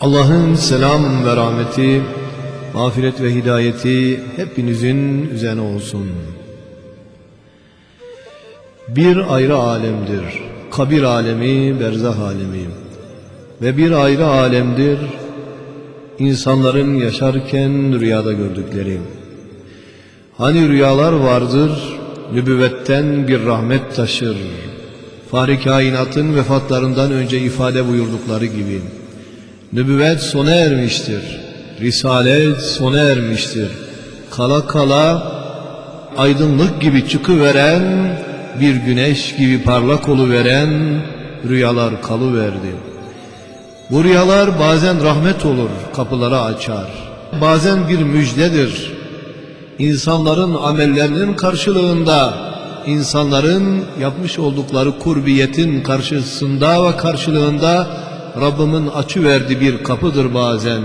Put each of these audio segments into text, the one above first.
Allah'ın selam ve rahmeti, mağfiret ve hidayeti hepinizin üzerine olsun. Bir ayrı alemdir kabir alemi, berzah alemi. Ve bir ayrı alemdir insanların yaşarken rüyada gördükleri. Hani rüyalar vardır, nübüvvetten bir rahmet taşır. Fahri kainatın vefatlarından önce ifade buyurdukları gibi. Nübüvvet sona ermiştir, risalet sona ermiştir. Kala kala aydınlık gibi çıkıveren, bir güneş gibi parlak oluveren rüyalar kalıverdi. Bu rüyalar bazen rahmet olur, kapıları açar. Bazen bir müjdedir. İnsanların amellerinin karşılığında, insanların yapmış oldukları kurbiyetin karşısında ve karşılığında Rabbimin açıverdiği bir kapıdır bazen.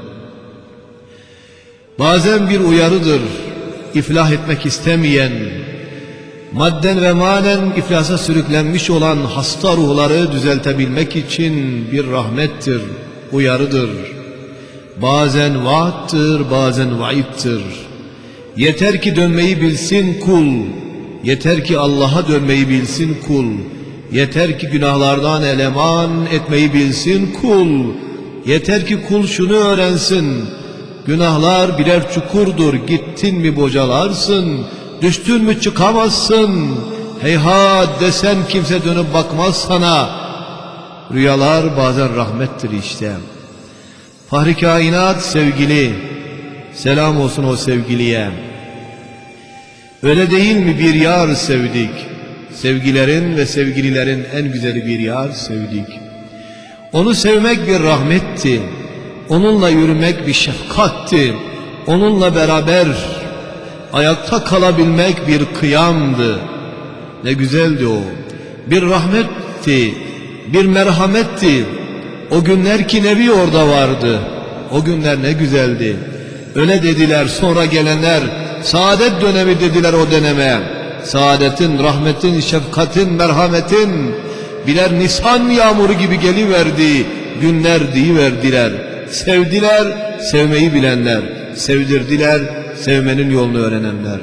Bazen bir uyarıdır. İflah etmek istemeyen, madden ve manen iflasa sürüklenmiş olan hasta ruhları düzeltebilmek için bir rahmettir, uyarıdır. Bazen vaattır, bazen vaiddir. Yeter ki dönmeyi bilsin kul, yeter ki Allah'a dönmeyi bilsin kul, yeter ki günahlardan eleman etmeyi bilsin kul, yeter ki kul şunu öğrensin: günahlar birer çukurdur, gittin mi bocalarsın, düştün mü çıkamazsın, heyhat desen kimse dönüp bakmaz sana. Rüyalar bazen rahmettir işte. Fahri kainat sevgili, selam olsun o sevgiliye. Öyle değil mi bir yar sevdik, sevgilerin ve sevgililerin en güzeli bir yar sevdik. Onu sevmek bir rahmetti, onunla yürümek bir şefkatti, onunla beraber ayakta kalabilmek bir kıyamdı. Ne güzeldi o, bir rahmetti, bir merhametti. O günler ki Nebi orada vardı, o günler ne güzeldi. Öyle dediler sonra gelenler, saadet dönemi dediler o döneme. Saadetin, rahmetin, şefkatin, merhametin birer Nisan yağmuru gibi geliverdi günler deyiverdiler. Sevdiler, sevmeyi bilenler, sevdirdiler, sevmenin yolunu öğrenenler.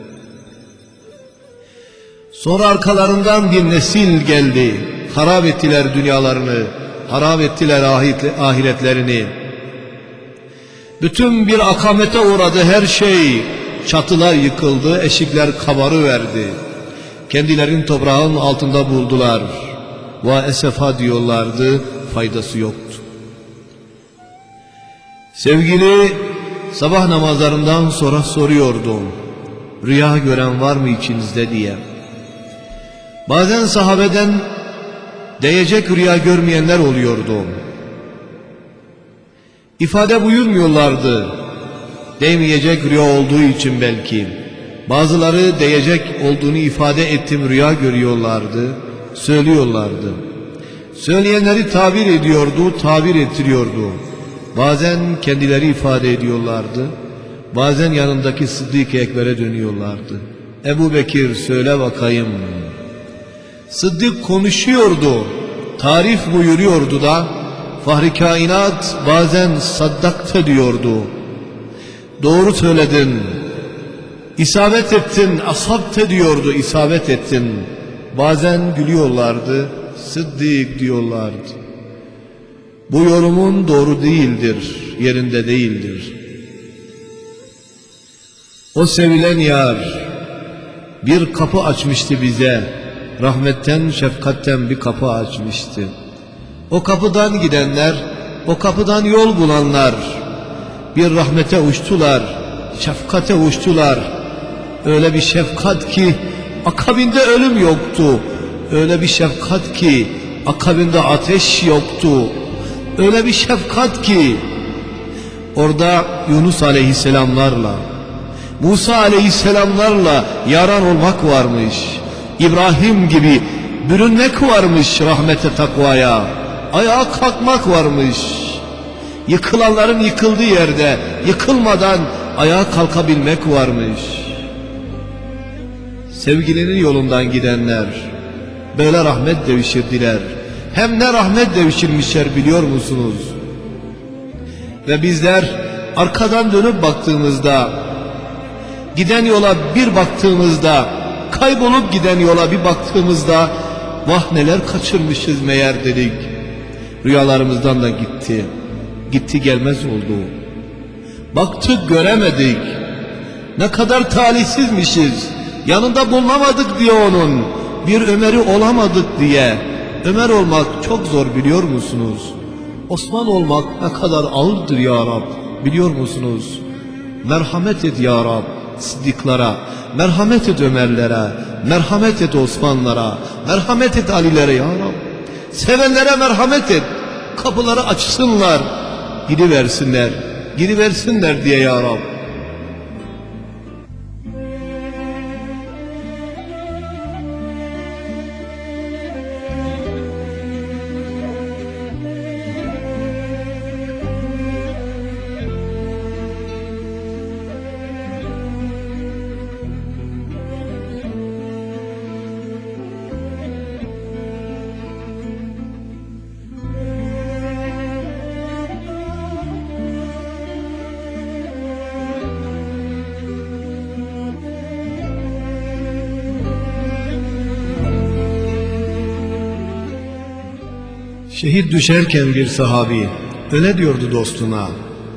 Sonra arkalarından bir nesil geldi, harap ettiler dünyalarını, harap ettiler ahiretlerini. Bütün bir akamete uğradı her şey, çatılar yıkıldı, eşikler kabarıverdi. Kendilerini toprağın altında buldular. Va esefa diyorlardı, faydası yoktu. Sevgili sabah namazlarından sonra soruyordum, rüya gören var mı içinizde diye. Bazen sahabeden değecek rüya görmeyenler oluyordu. İfade buyurmuyorlardı, değmeyecek rüya olduğu için belki. Bazıları değecek olduğunu ifade ettim rüya görüyorlardı, söylüyorlardı. Söyleyenleri tabir ediyordu, tabir ettiriyordu. Bazen kendileri ifade ediyorlardı, bazen yanındaki Sıddık-ı Ekber'e dönüyorlardı. Ebu Bekir söyle bakayım. Sıddık konuşuyordu, tarif buyuruyordu da Fahri kainat bazen saddakta diyordu. Doğru söyledin, isabet ettin, asabte diyordu, isabet ettin. Bazen gülüyorlardı, Sıddık diyorlardı. Bu yorumun doğru değildir, yerinde değildir. O sevilen yar bir kapı açmıştı bize, rahmetten, şefkatten bir kapı açmıştı. O kapıdan gidenler, o kapıdan yol bulanlar bir rahmete uçtular, şefkate uçtular. Öyle bir şefkat ki akabinde ölüm yoktu. Öyle bir şefkat ki akabinde ateş yoktu. Öyle bir şefkat ki orada Yunus aleyhisselamlarla, Musa aleyhisselamlarla yaran olmak varmış. İbrahim gibi bürünmek varmış rahmete, takvaya. Ayağa kalkmak varmış. Yıkılanların yıkıldığı yerde yıkılmadan ayağa kalkabilmek varmış. Sevgilinin yolundan gidenler böyle rahmet devşirdiler. Hem ne rahmet devşirmişler biliyor musunuz? Ve bizler arkadan dönüp baktığımızda, giden yola bir baktığımızda, kaybolup giden yola bir baktığımızda, vah neler kaçırmışız meğer dedik. Rüyalarımızdan da gitti. Gitti gelmez oldu. Baktık göremedik. Ne kadar talihsizmişiz. Yanında bulunamadık diye onun. Bir Ömer'i olamadık diye. Ömer olmak çok zor biliyor musunuz? Osman olmak ne kadar ağırdır ya Rab biliyor musunuz? Merhamet et ya Rab Sıddıklara, merhamet et Ömerlere, merhamet et Osmanlara, merhamet et Alilere ya Rab. Sevenlere merhamet et. Kapıları açsınlar, gidiversinler, gidiversinler diye ya Rab. Şehit düşerken bir sahabi öyle diyordu dostuna: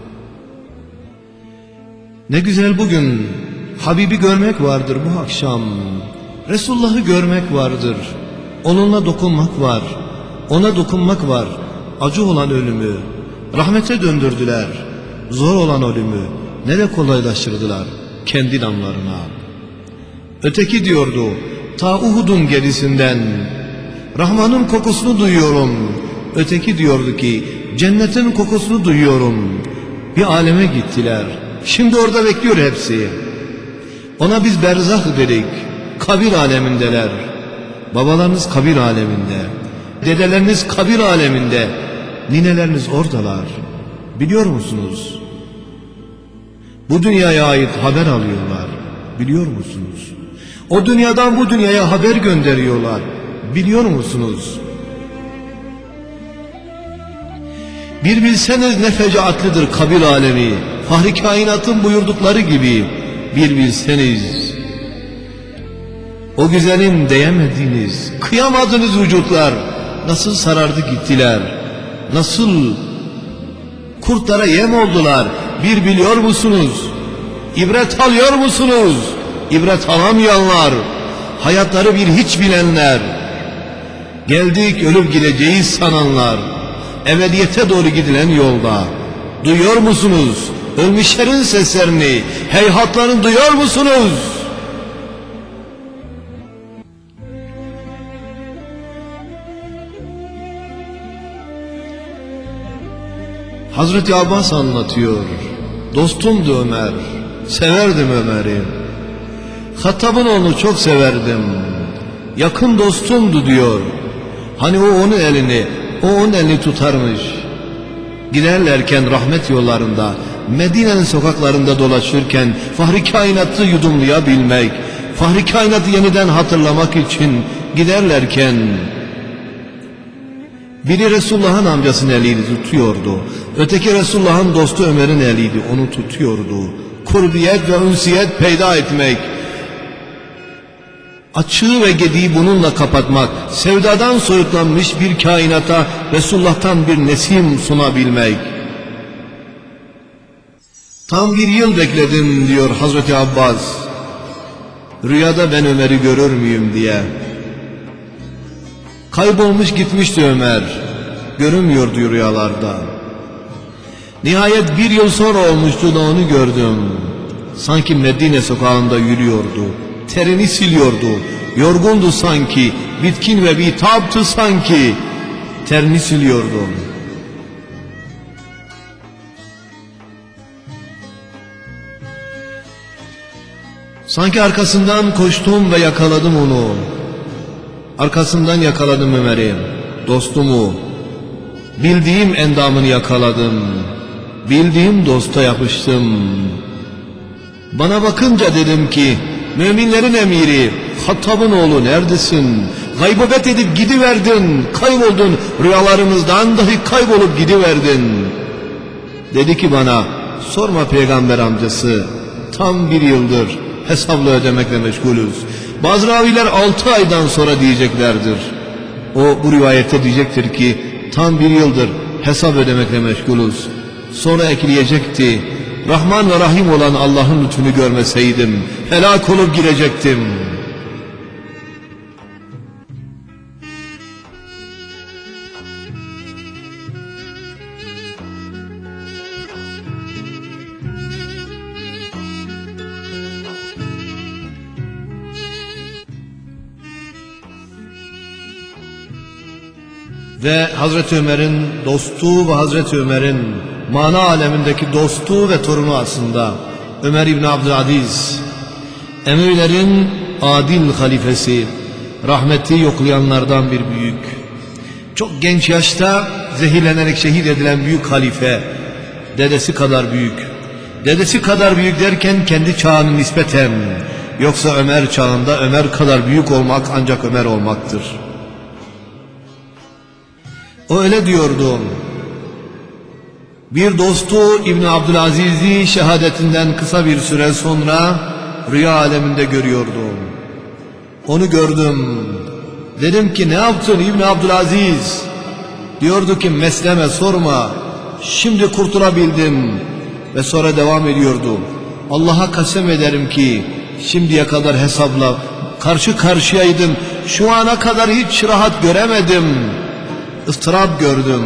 ne güzel bugün Habib'i görmek vardır bu akşam. Resulullah'ı görmek vardır. Onunla dokunmak var. Ona dokunmak var. Acı olan ölümü rahmete döndürdüler. Zor olan ölümü ne de kolaylaştırdılar kendi damlarına. Öteki diyordu, ta Uhud'un gerisinden Rahman'ın kokusunu duyuyorum. Öteki diyordu ki, cennetin kokusunu duyuyorum. Bir aleme gittiler. Şimdi orada bekliyor hepsi. Ona biz berzah dedik. Kabir alemindeler. Babalarınız kabir aleminde. Dedeleriniz kabir aleminde. Nineleriniz oradalar. Biliyor musunuz? Bu dünyaya ait haber alıyorlar. Biliyor musunuz? O dünyadan bu dünyaya haber gönderiyorlar. Biliyor musunuz? Bir bilseniz ne fecaatlidir kabir alemi. Fahri kainatın buyurdukları gibi. Bir bilseniz. O güzelim değemediğiniz, kıyamadığınız vücutlar nasıl sarardı gittiler. Nasıl kurtlara yem oldular. Bir biliyor musunuz? İbret alıyor musunuz? İbret alamayanlar, hayatları bir hiç bilenler, geldik ölüp gideceğiz sananlar, ebediyete doğru gidilen yolda. Duyuyor musunuz ölmüşlerin seslerini, heyhatlarını duyuyor musunuz? Hazreti Abbas anlatıyor. Dostumdu Ömer, severdim Ömer'i. Hattab'ın oğlunu çok severdim. Yakın dostumdu diyor. Hani o onun elini tutarmış. Giderlerken rahmet yollarında, Medine'nin sokaklarında dolaşırken fahri kainatı yudumlayabilmek, fahri kainatı yeniden hatırlamak için giderlerken biri Resulullah'ın amcasının eliydi, tutuyordu. Öteki Resulullah'ın dostu Ömer'in eliydi, onu tutuyordu. Kurbiyet ve ünsiyet peyda etmek, açığı ve gediği bununla kapatmak, sevdadan soyutlanmış bir kainata Resulullah'tan bir nesim sunabilmek. Tam bir yıl bekledim diyor Hazreti Abbas, rüyada ben Ömer'i görür müyüm diye. Kaybolmuş gitmişti Ömer, görünmüyordu rüyalarda. Nihayet bir yıl sonra olmuştu da onu gördüm. Sanki Medine sokağında yürüyordu, terini siliyordu, yorgundu sanki, bitkin ve bitaptı sanki, terini siliyordu. Sanki arkasından koştum ve yakaladım onu. Arkasından yakaladım Ömer'i, dostumu. Bildiğim endamını yakaladım. Bildiğim dosta yapıştım. Bana bakınca dedim ki, müminlerin emiri, Hattab'ın oğlu neredesin? Gaybebet edip gidiverdin, kayboldun, rüyalarımızdan dahi kaybolup gidiverdin. Dedi ki bana, sorma peygamber amcası, tam 1 yıldır hesapla ödemekle meşgulüz. Bazı raviler 6 aydan sonra diyeceklerdir. O bu rivayette diyecektir ki tam 1 yıldır hesap ödemekle meşgulüz. Sonra ekleyecekti, Rahman ve Rahim olan Allah'ın lütfunu görmeseydim helak olup girecektim. Ve Hazreti Ömer'in dostu ve Hazreti Ömer'in mana alemindeki dostu ve torunu aslında Ömer İbni Abdülaziz, emirlerin adil halifesi, rahmeti yoklayanlardan bir büyük. Çok genç yaşta zehirlenerek şehit edilen büyük halife, dedesi kadar büyük. Dedesi kadar büyük derken kendi çağının nispeten, yoksa Ömer çağında Ömer kadar büyük olmak ancak Ömer olmaktır. O öyle diyordu. Bir dostu İbn Abdülaziz'i şehadetinden kısa bir süre sonra rüya aleminde görüyordum. Onu gördüm. Dedim ki ne yaptın İbn Abdülaziz? Diyordu ki mesleme sorma. Şimdi kurtulabildim. Ve sonra devam ediyordu. Allah'a kasem ederim ki şimdiye kadar hesapla karşı karşıyaydım. Şu ana kadar hiç rahat göremedim. ıstırap gördüm.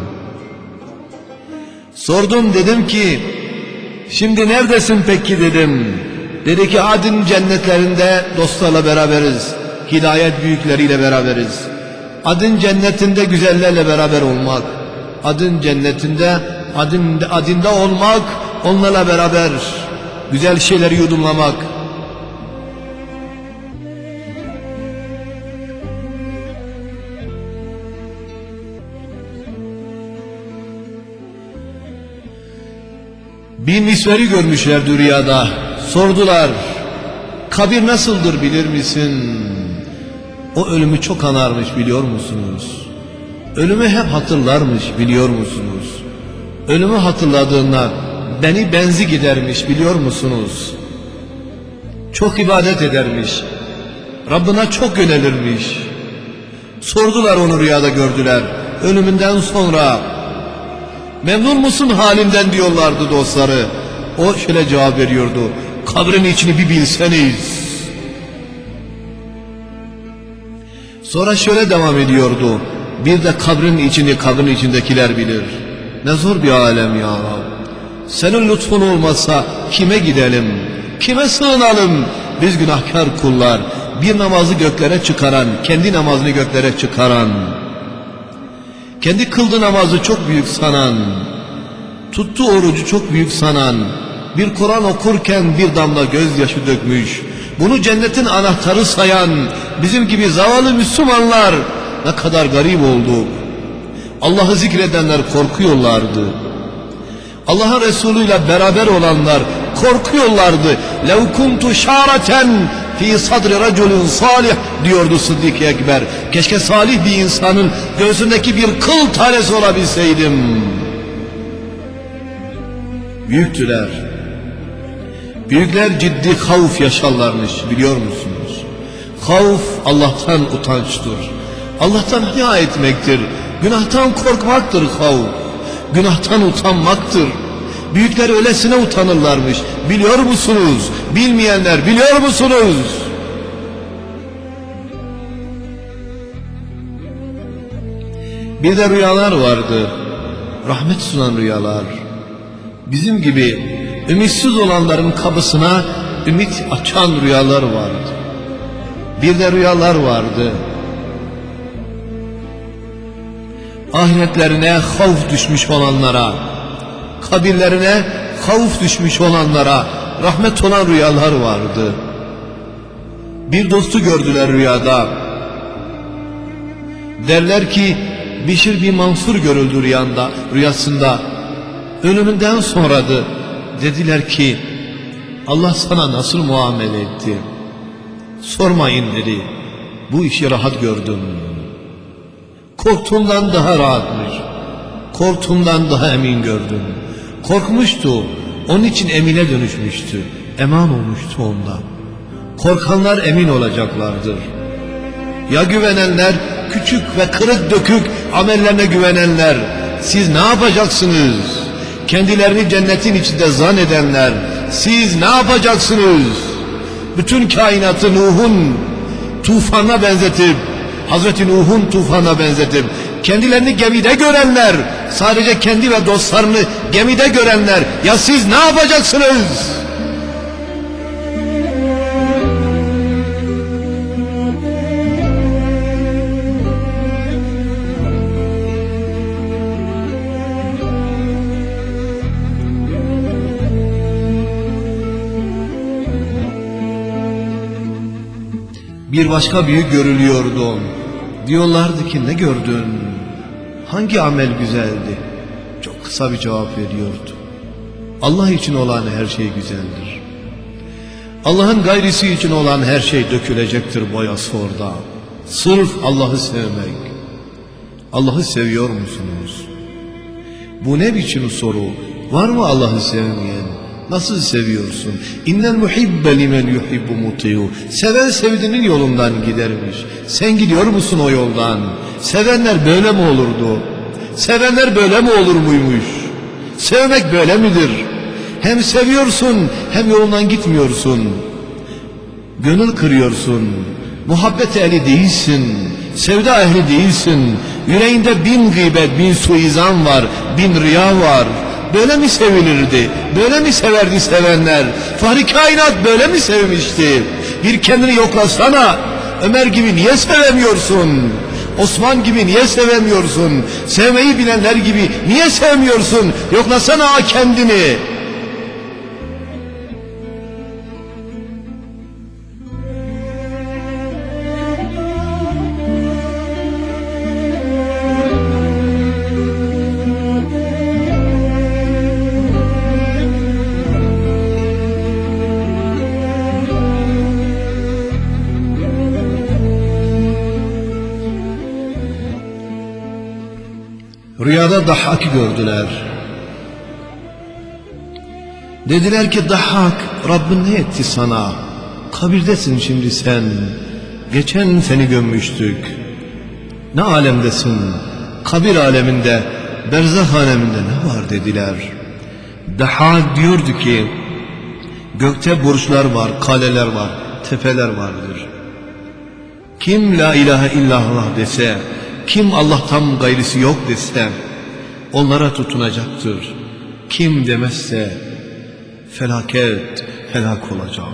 Sordum, dedim ki şimdi neredesin peki dedim. Dedi ki Adin cennetlerinde dostlarla beraberiz. Hidayet büyükleriyle beraberiz. Adin cennetinde güzellerle beraber olmak. Adin cennetinde adinde olmak, onlarla beraber güzel şeyleri yudumlamak. Bir misveri görmüşlerdi rüyada. Sordular, kabir nasıldır bilir misin? O ölümü çok anarmış biliyor musunuz? Ölümü hep hatırlarmış biliyor musunuz? Ölümü hatırladığında beni benzi gidermiş biliyor musunuz? Çok ibadet edermiş. Rabbına çok yönelirmiş. Sordular, onu rüyada gördüler. Ölümünden sonra memnun musun halinden diyorlardı dostları. O şöyle cevap veriyordu, kabrin içini bir bilseniz. Sonra şöyle devam ediyordu, bir de kabrin içini kabrin içindekiler bilir. Ne zor bir alem ya Rab. Senin lütfun olmasa kime gidelim, kime sığınalım? Biz günahkar kullar, bir namazı göklere çıkaran, kendi namazını göklere çıkaran, kendi kıldığı namazı çok büyük sanan, tuttuğu orucu çok büyük sanan, bir Kur'an okurken bir damla gözyaşı dökmüş, bunu cennetin anahtarı sayan bizim gibi zavallı Müslümanlar ne kadar garip olduk. Allah'ı zikredenler korkuyorlardı. Allah'ın Resulü'yle beraber olanlar korkuyorlardı. لَوْ كُنْتُ شَارَةً فِي صَدْرِ رَجُلٍ salih diyordu Sıddık Ekber. Keşke salih bir insanın göğsündeki bir kıl tanesi olabilseydim. Büyüktüler. Büyükler ciddi havf yaşarlarmış biliyor musunuz? Havf Allah'tan utançtır. Allah'tan haya etmektir. Günahtan korkmaktır havf. Günahtan utanmaktır. Büyükler öylesine utanırlarmış. Biliyor musunuz? Bilmeyenler biliyor musunuz? Bir de rüyalar vardı. Rahmet sunan rüyalar. Bizim gibi ümitsiz olanların kapısına ümit açan rüyalar vardı. Bir de rüyalar vardı. Ahiretlerine havf düşmüş olanlara, kabirlerine havf düşmüş olanlara rahmet olan rüyalar vardı. Bir dostu gördüler rüyada. Derler ki Bişir bin Mansur görüldü rüyasında. Ölümünden sonradı. Dediler ki Allah sana nasıl muamele etti? Sormayın dedi. Bu işi rahat gördüm. Korktuğumdan daha rahatmış. Korktuğumdan daha emin gördüm. Korkmuştu, onun için emine dönüşmüştü. Eman olmuştu ondan. Korkanlar emin olacaklardır. Ya güvenenler, küçük ve kırık dökük amellerine güvenenler, siz ne yapacaksınız? Kendilerini cennetin içinde zannedenler, siz ne yapacaksınız? Bütün kainatı Nuh'un tufanına benzetip, Hazreti Nuh'un tufanına benzetip, kendilerini gemide görenler, sadece kendi ve dostlarını gemide görenler, ya siz ne yapacaksınız? Bir başka büyük görülüyordu. Diyorlardı ki ne gördün? Hangi amel güzeldi? Çok kısa bir cevap veriyordu. Allah için olan her şey güzeldir. Allah'ın gayrisi için olan her şey dökülecektir boyası orada. Sırf Allah'ı sevmek. Allah'ı seviyor musunuz? Bu ne biçim soru? Var mı Allah'ı sevmeyen? Nasıl seviyorsun? İnnel muhibbe limen yuhibbu muti'u. Seven sevdiğinin yolundan gidermiş. Sen gidiyor musun o yoldan? Sevenler böyle mi olurdu? Sevenler böyle mi olur muymuş? Sevmek böyle midir? Hem seviyorsun hem yolundan gitmiyorsun. Gönül kırıyorsun. Muhabbet ehli değilsin. Sevda ehli değilsin. Yüreğinde 1000 gıybet, 1000 suizan var, 1000 riya var. Böyle mi sevilirdi? Böyle mi severdi sevenler? Fahri kainat böyle mi sevmişti? Bir kendini yoklasana. Ömer gibi niye sevemiyorsun? Osman gibi niye sevemiyorsun? Sevmeyi bilenler gibi niye sevmiyorsun? Yoklasana kendini. Rüyada Dahhak'ı gördüler. Dediler ki Dahhak, Rabbin ne etti sana? Kabirdesin şimdi sen. Geçen seni gömmüştük. Ne alemdesin? Kabir aleminde, berzah aleminde ne var dediler. Dahhak diyordu ki gökte burçlar var, kaleler var, tepeler vardır. Kim la ilahe illallah dese, kim Allah'tan gayrisi yok dese onlara tutunacaktır. Kim demezse felaket, helak olacak.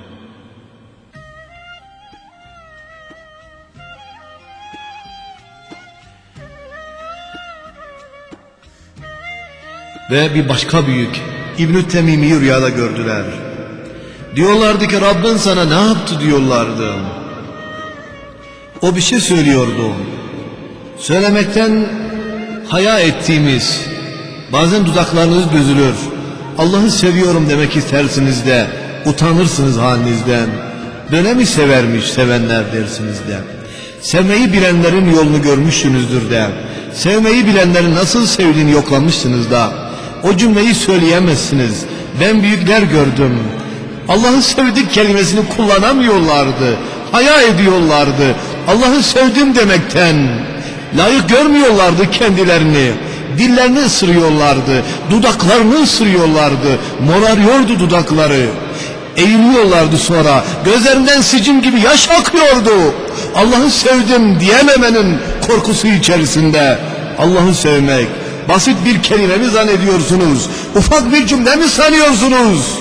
Ve bir başka büyük İbn-i Temimi'yi rüyada gördüler. Diyorlardı ki Rabbin sana ne yaptı diyorlardı. O bir şey söylüyordu. Söylemekten haya ettiğimiz, bazen dudaklarınız büzülür. Allah'ı seviyorum demek istersiniz de utanırsınız halinizden. Böyle mi severmiş sevenler dersiniz de. Sevmeyi bilenlerin yolunu görmüşsünüzdür de. Sevmeyi bilenlerin nasıl sevdiğini yoklamışsınız da. O cümleyi söyleyemezsiniz. Ben büyükler gördüm. Allah'ı sevdik kelimesini kullanamıyorlardı. Haya ediyorlardı. Allah'ı sevdim demekten. Layık görmüyorlardı kendilerini. Dillerini ısırıyorlardı. Dudaklarını ısırıyorlardı. Morarıyordu dudakları. Eğiliyorlardı sonra. Gözlerinden sicim gibi yaş akıyordu. Allah'ı sevdim diyememenin korkusu içerisinde. Allah'ı sevmek basit bir kelime mi zannediyorsunuz? Ufak bir cümle mi sanıyorsunuz?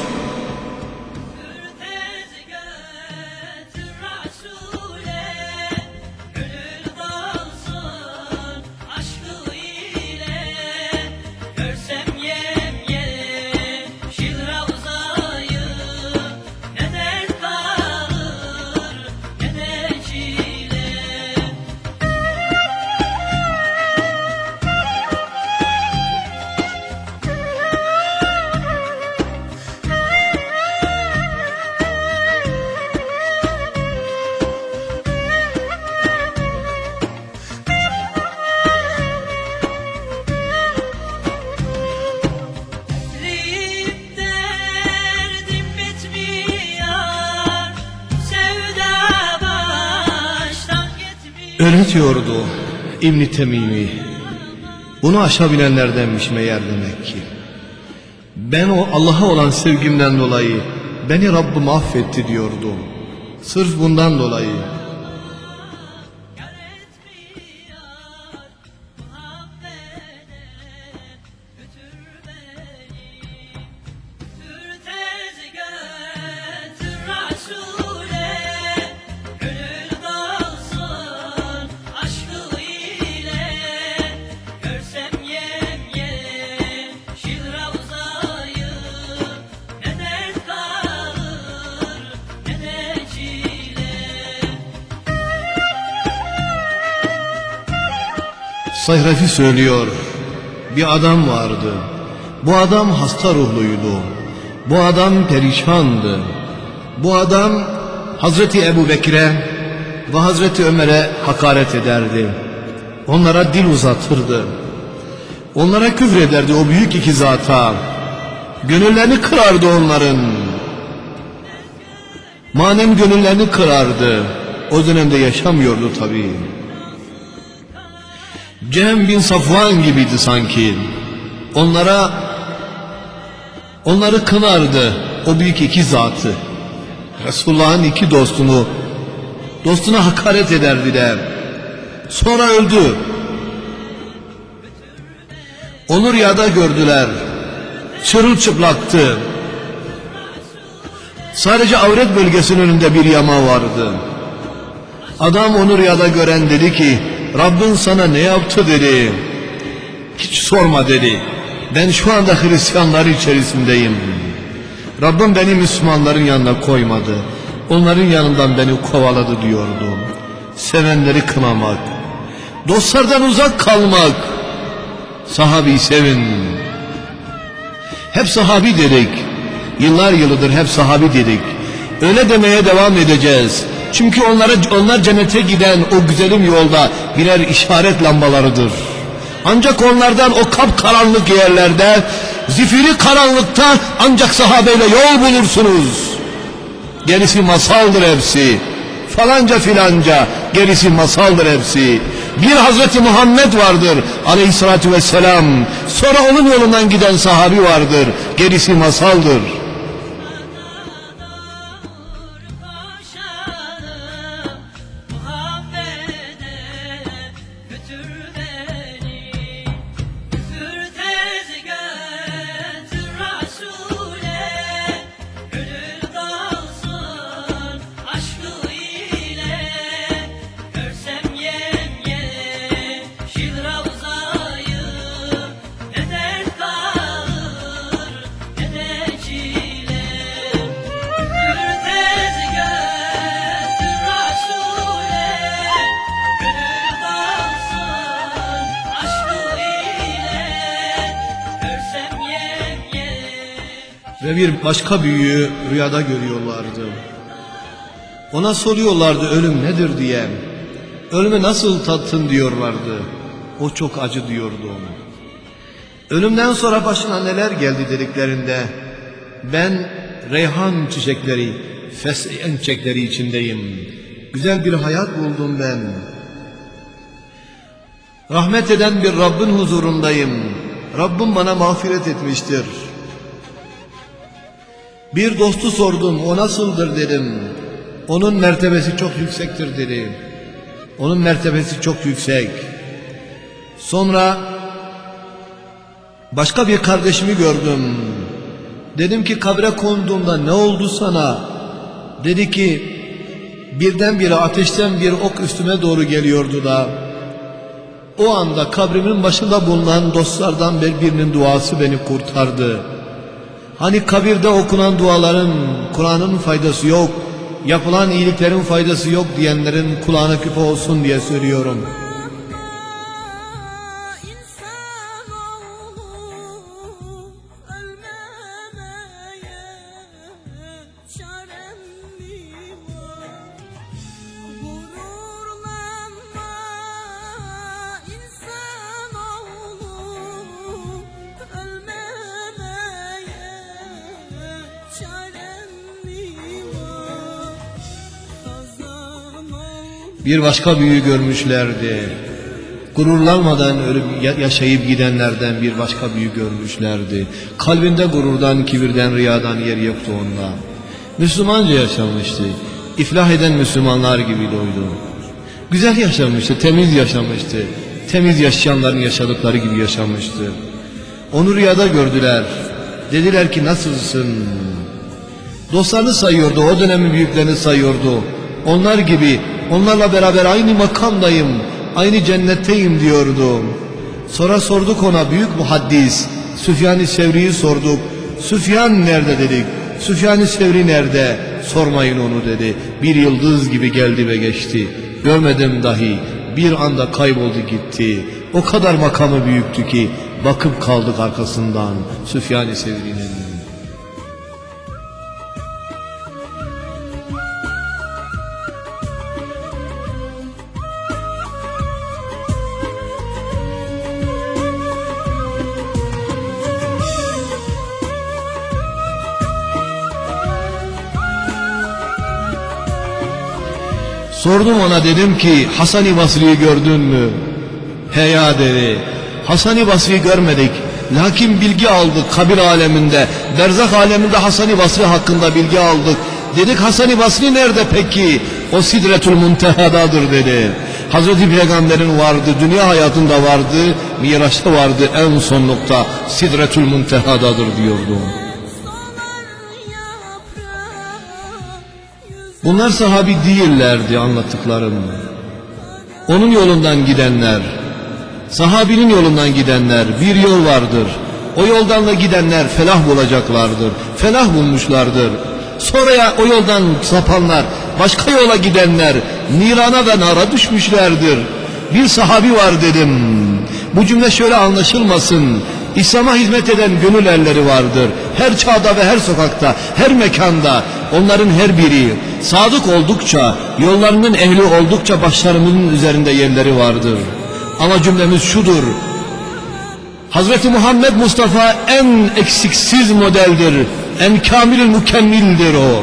Öyle diyordu İbn-i Temimi. Bunu aşabilenlerdenmiş meğer demek ki. Ben o Allah'a olan sevgimden dolayı beni Rabbim affetti diyordu. Sırf bundan dolayı. Sayrafi söylüyor, bir adam vardı. Bu adam hasta ruhluydu. Bu adam perişandı. Bu adam Hazreti Ebu Bekir'e ve Hazreti Ömer'e hakaret ederdi. Onlara dil uzatırdı. Onlara küfrederdi o büyük iki zata. Gönüllerini kırardı onların. Manen gönüllerini kırardı. O dönemde yaşamıyordu tabii. Cem bin Safvan gibiydi sanki. Onları kınardı o büyük iki zatı. Resulullah'ın iki dostuna hakaret ederdiler. Sonra öldü. Onu rüyada gördüler. Çırılçıplaktı. Sadece avret bölgesinin önünde bir yama vardı. Adam onu rüyada gören dedi ki, Rabbin sana ne yaptı dedi. Hiç sorma dedi. Ben şu anda Hristiyanlar içerisindeyim. Rabbim beni Müslümanların yanına koymadı. Onların yanından beni kovaladı diyordu. Sevenleri kınamak, dostlardan uzak kalmak. Sahabeyi sevin. Hep sahabi dedik. Yıllar yılıdır hep sahabi dedik. Öyle demeye devam edeceğiz. Çünkü onlar cennete giden o güzelim yolda birer işaret lambalarıdır. Ancak onlardan o kapkaranlık yerlerde, zifiri karanlıkta ancak sahabeyle yol bulursunuz. Gerisi masaldır hepsi. Falanca filanca, gerisi masaldır hepsi. Bir Hazreti Muhammed vardır aleyhissalatü vesselam. Sonra onun yolundan giden sahabi vardır. Gerisi masaldır. Ve bir başka büyüğü rüyada görüyorlardı. Ona soruyorlardı ölüm nedir diye. Ölümü nasıl tattın diyorlardı. O çok acı diyordu onu. Ölümden sonra başına neler geldi dediklerinde, ben reyhan çiçekleri, fesleğen çiçekleri içindeyim. Güzel bir hayat buldum ben. Rahmet eden bir Rabbin huzurundayım. Rabbim bana mağfiret etmiştir. Bir dostu sordum, o nasıldır dedim. Onun mertebesi çok yüksektir dedi. Onun mertebesi çok yüksek. Sonra başka bir kardeşimi gördüm. Dedim ki kabre konduğumda ne oldu sana? Dedi ki birdenbire ateşten bir ok üstüme doğru geliyordu da o anda kabrimin başında bulunan dostlardan birinin duası beni kurtardı. Hani kabirde okunan duaların, Kur'an'ın faydası yok, yapılan iyiliklerin faydası yok diyenlerin kulağına küpe olsun diye söylüyorum. Bir başka büyü görmüşlerdi. Gururlanmadan ölüp yaşayıp gidenlerden bir başka büyü görmüşlerdi. Kalbinde gururdan, kibirden, riyadan yer yoktu onda. Müslümanca yaşamıştı. İflah eden Müslümanlar gibi doydu. Güzel yaşamıştı, temiz yaşamıştı. Temiz yaşayanların yaşadıkları gibi yaşamıştı. Onu rüyada gördüler. Dediler ki nasılsın? Dostlarını sayıyordu, o dönemin büyüklerini sayıyordu. Onlar gibi, onlarla beraber aynı makamdayım, aynı cennetteyim diyordu. Sonra sorduk ona, büyük muhaddis Süfyan-ı Sevri'yi sorduk. Süfyan nerede dedik. Süfyan-ı Sevri nerede? Sormayın onu dedi. Bir yıldız gibi geldi ve geçti. Görmedim dahi, bir anda kayboldu gitti. O kadar makamı büyüktü ki bakıp kaldık arkasından Süfyan-ı Sevri'nin. Sordum ona, dedim ki Hasan-ı Basri'yi gördün mü? He ya dedi. Hasan-ı Basri'yi görmedik. Lakin bilgi aldık kabir aleminde. Berzak aleminde Hasan-ı Basri hakkında bilgi aldık. Dedik Hasan-ı Basri nerede peki? O Sidretül Munteha'dadır dedi. Hazreti Peygamber'in vardı, dünya hayatında vardı, Miraç'ta vardı, en son nokta Sidretül Munteha'dadır diyordu. Bunlar sahabi değillerdi anlattıklarım. Onun yolundan gidenler, sahabinin yolundan gidenler, bir yol vardır. O yoldan da gidenler felah bulacaklardır. Felah bulmuşlardır. Sonra o yoldan sapanlar, başka yola gidenler nirana ve nara düşmüşlerdir. Bir sahabi var dedim. Bu cümle şöyle anlaşılmasın. İslam'a hizmet eden gönül erleri vardır. Her çağda ve her sokakta, her mekanda. Onların her biri sadık oldukça, yollarının ehli oldukça başlarının üzerinde yerleri vardır. Ama cümlemiz şudur: Hazreti Muhammed Mustafa en eksiksiz modeldir, en kamil mükemmildir o.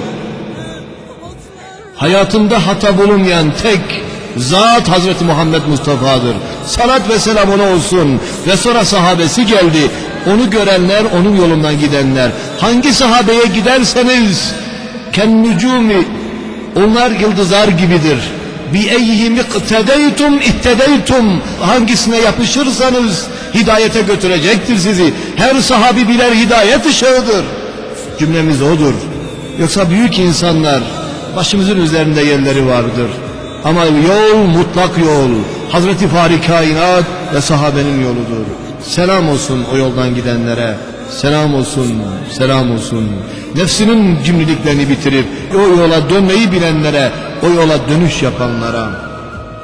Hayatında hata bulunmayan tek zat Hazreti Muhammed Mustafa'dır. Salat ve selam ona olsun. Ve sonra sahabesi geldi. Onu görenler, onun yolundan gidenler. Hangi sahabeye giderseniz kennücumi, onlar yıldızlar gibidir. Bi eyyihim iktedeytum ihtedeytum, hangisine yapışırsanız hidayete götürecektir sizi. Her sahabi birer hidayet ışığıdır. Cümlemiz odur. Yoksa büyük insanlar, başımızın üzerinde yerleri vardır. Ama yol mutlak yol, Hazreti Fahri Kainat ve sahabenin yoludur. Selam olsun o yoldan gidenlere, selam olsun, selam olsun. Nefsinin cimriliklerini bitirip o yola dönmeyi bilenlere, o yola dönüş yapanlara.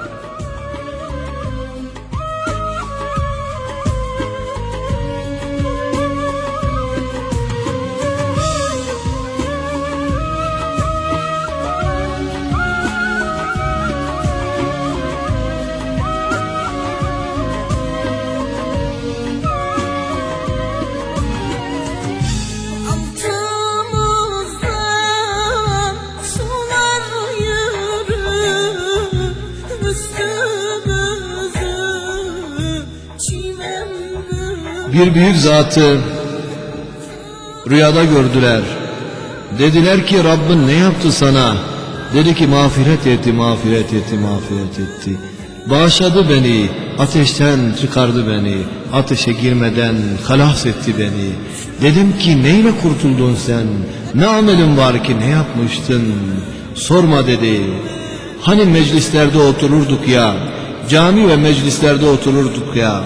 Bir büyük zatı rüyada gördüler. Dediler ki Rabbin ne yaptı sana? Dedi ki mağfiret etti, mağfiret etti, mağfiret etti. Bağışladı beni, ateşten çıkardı beni, ateşe girmeden halas etti beni. Dedim ki neyle kurtuldun sen? Ne amelin var ki, ne yapmıştın? Sorma dedi. Hani meclislerde otururduk ya, cami ve meclislerde otururduk ya.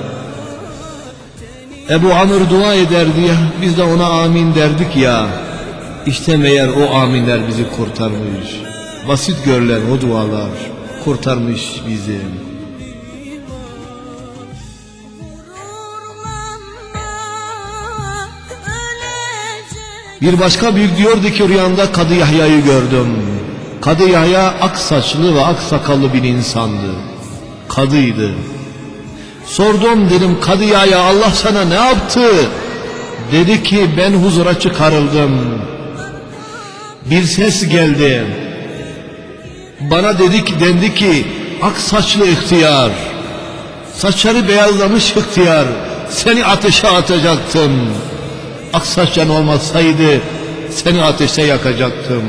Ebu Amr dua ederdi ya, biz de ona amin derdik ya. İşte meğer o aminler bizi kurtarmış. Basit görülen o dualar kurtarmış bizi. Bir başka büyük diyordu ki rüyamda Kadı Yahya'yı gördüm. Kadı Yahya ak saçlı ve ak sakallı bir insandı. Kadıydı. Sordum, dedim Kadı Yahya Allah sana ne yaptı? Dedi ki ben huzura çıkarıldım. Bir ses geldi. Bana dendi ki ak saçlı ihtiyar, saçları beyazlamış ihtiyar, seni ateşe atacaktım. Ak saçların olmasaydı seni ateşte yakacaktım.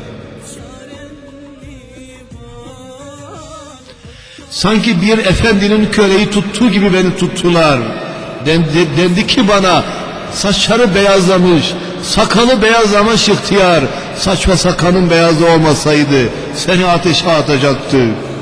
Sanki bir efendinin köleyi tuttuğu gibi beni tuttular. Dendi ki bana, saçları beyazlamış, sakalı beyazlamış ihtiyar, saç ve sakalın beyazı olmasaydı seni ateşe atacaktı.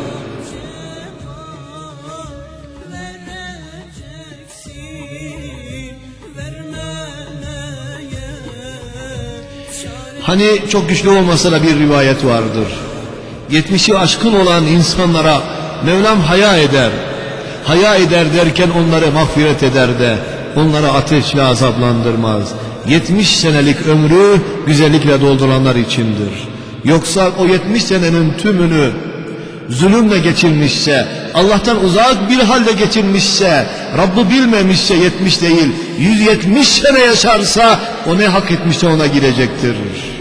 Hani çok güçlü olmasa da bir rivayet vardır. 70'i aşkın olan insanlara Mevlam haya eder. Haya eder derken onları mağfiret eder de onları ateşle azaplandırmaz. 70 senelik ömrü güzellikle dolduranlar içindir. Yoksa o 70 senenin tümünü zulümle geçirmişse, Allah'tan uzak bir halde geçirmişse, Rabb'ı bilmemişse 70 değil 170 sene yaşarsa o ne hak etmişse ona girecektir.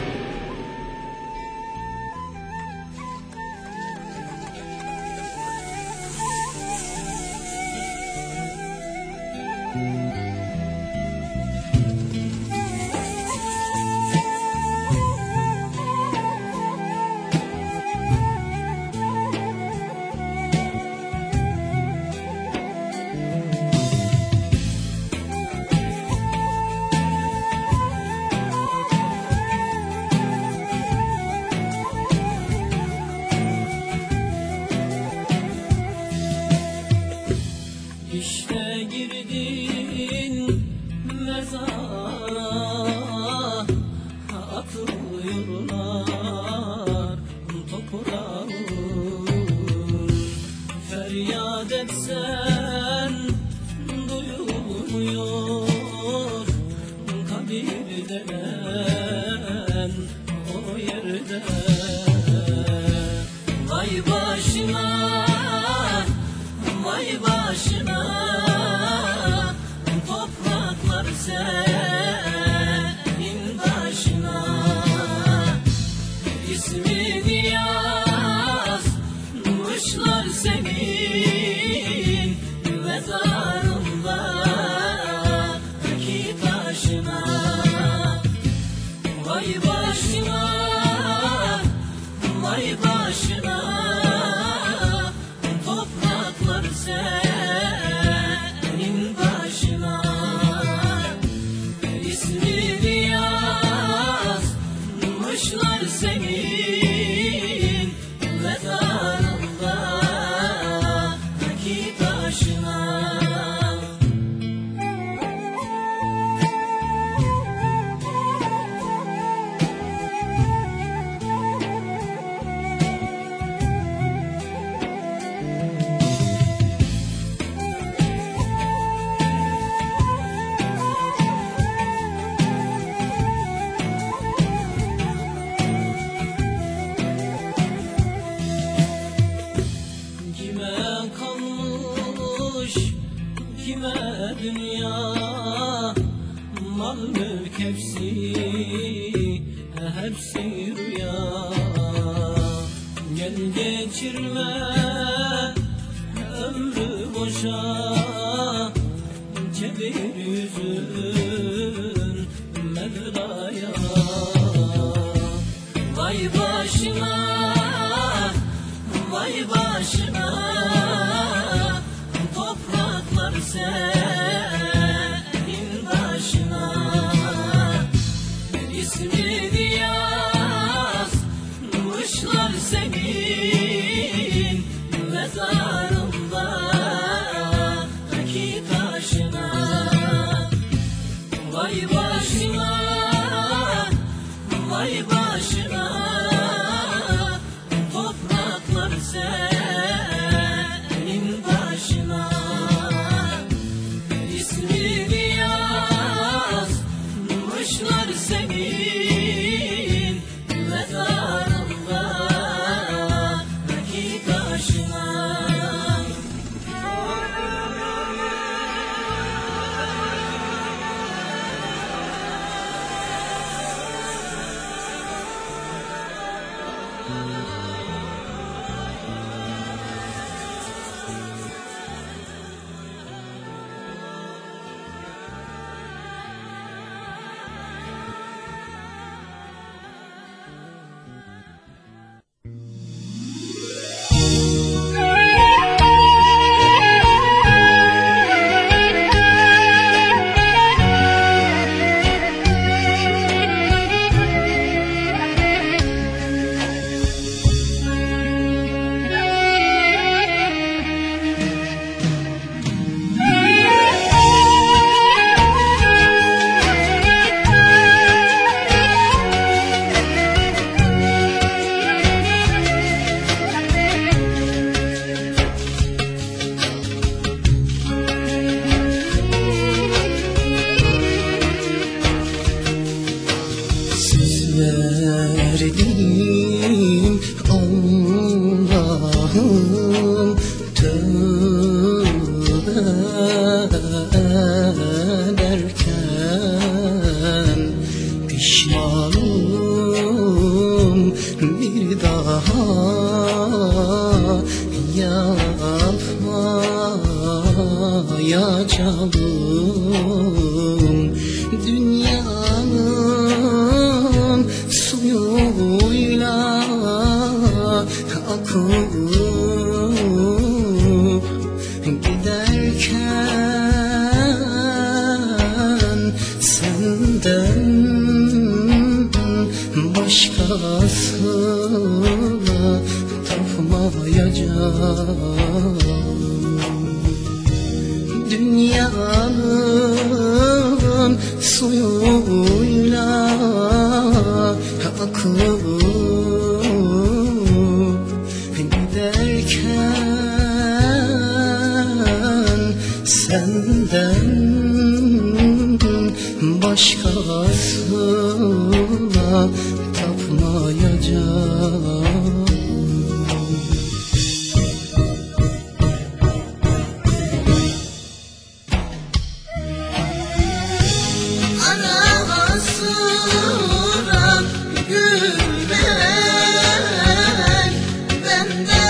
İşte girdin mezara, atılıyorlar toprağa. Feryat etsen duyulmuyor kabir denen o yerde. Vay başına, vay başına, topraklar senin başına. İsmini yazmışlar senin mezarındaki taşına. Vay başına, vay başına, topraklar senin başına. İsmini yazmışlar senin mezarındaki taşına. Kime kalmış, kime dünya, mal mülk hepsi rüya. Gel geçirme ömrü boşa, çevir yüzün Mevla'ya. Vay başına, vay başına, topraklar senin başına. İsmini yazmışlar senin mezarındaki taşına. Vay başına, vay başına, topraklar senin başına. İsmini yazmışlar senin mezarındaki taşına. bir daha yapmayacağım. Dünyanın suyuyla akıp giderken senden başkasına tapmayacağım. Dünyanın suyuyla akıp giderken senden başkasına tapmayacağım. Ara sıra gülmek bende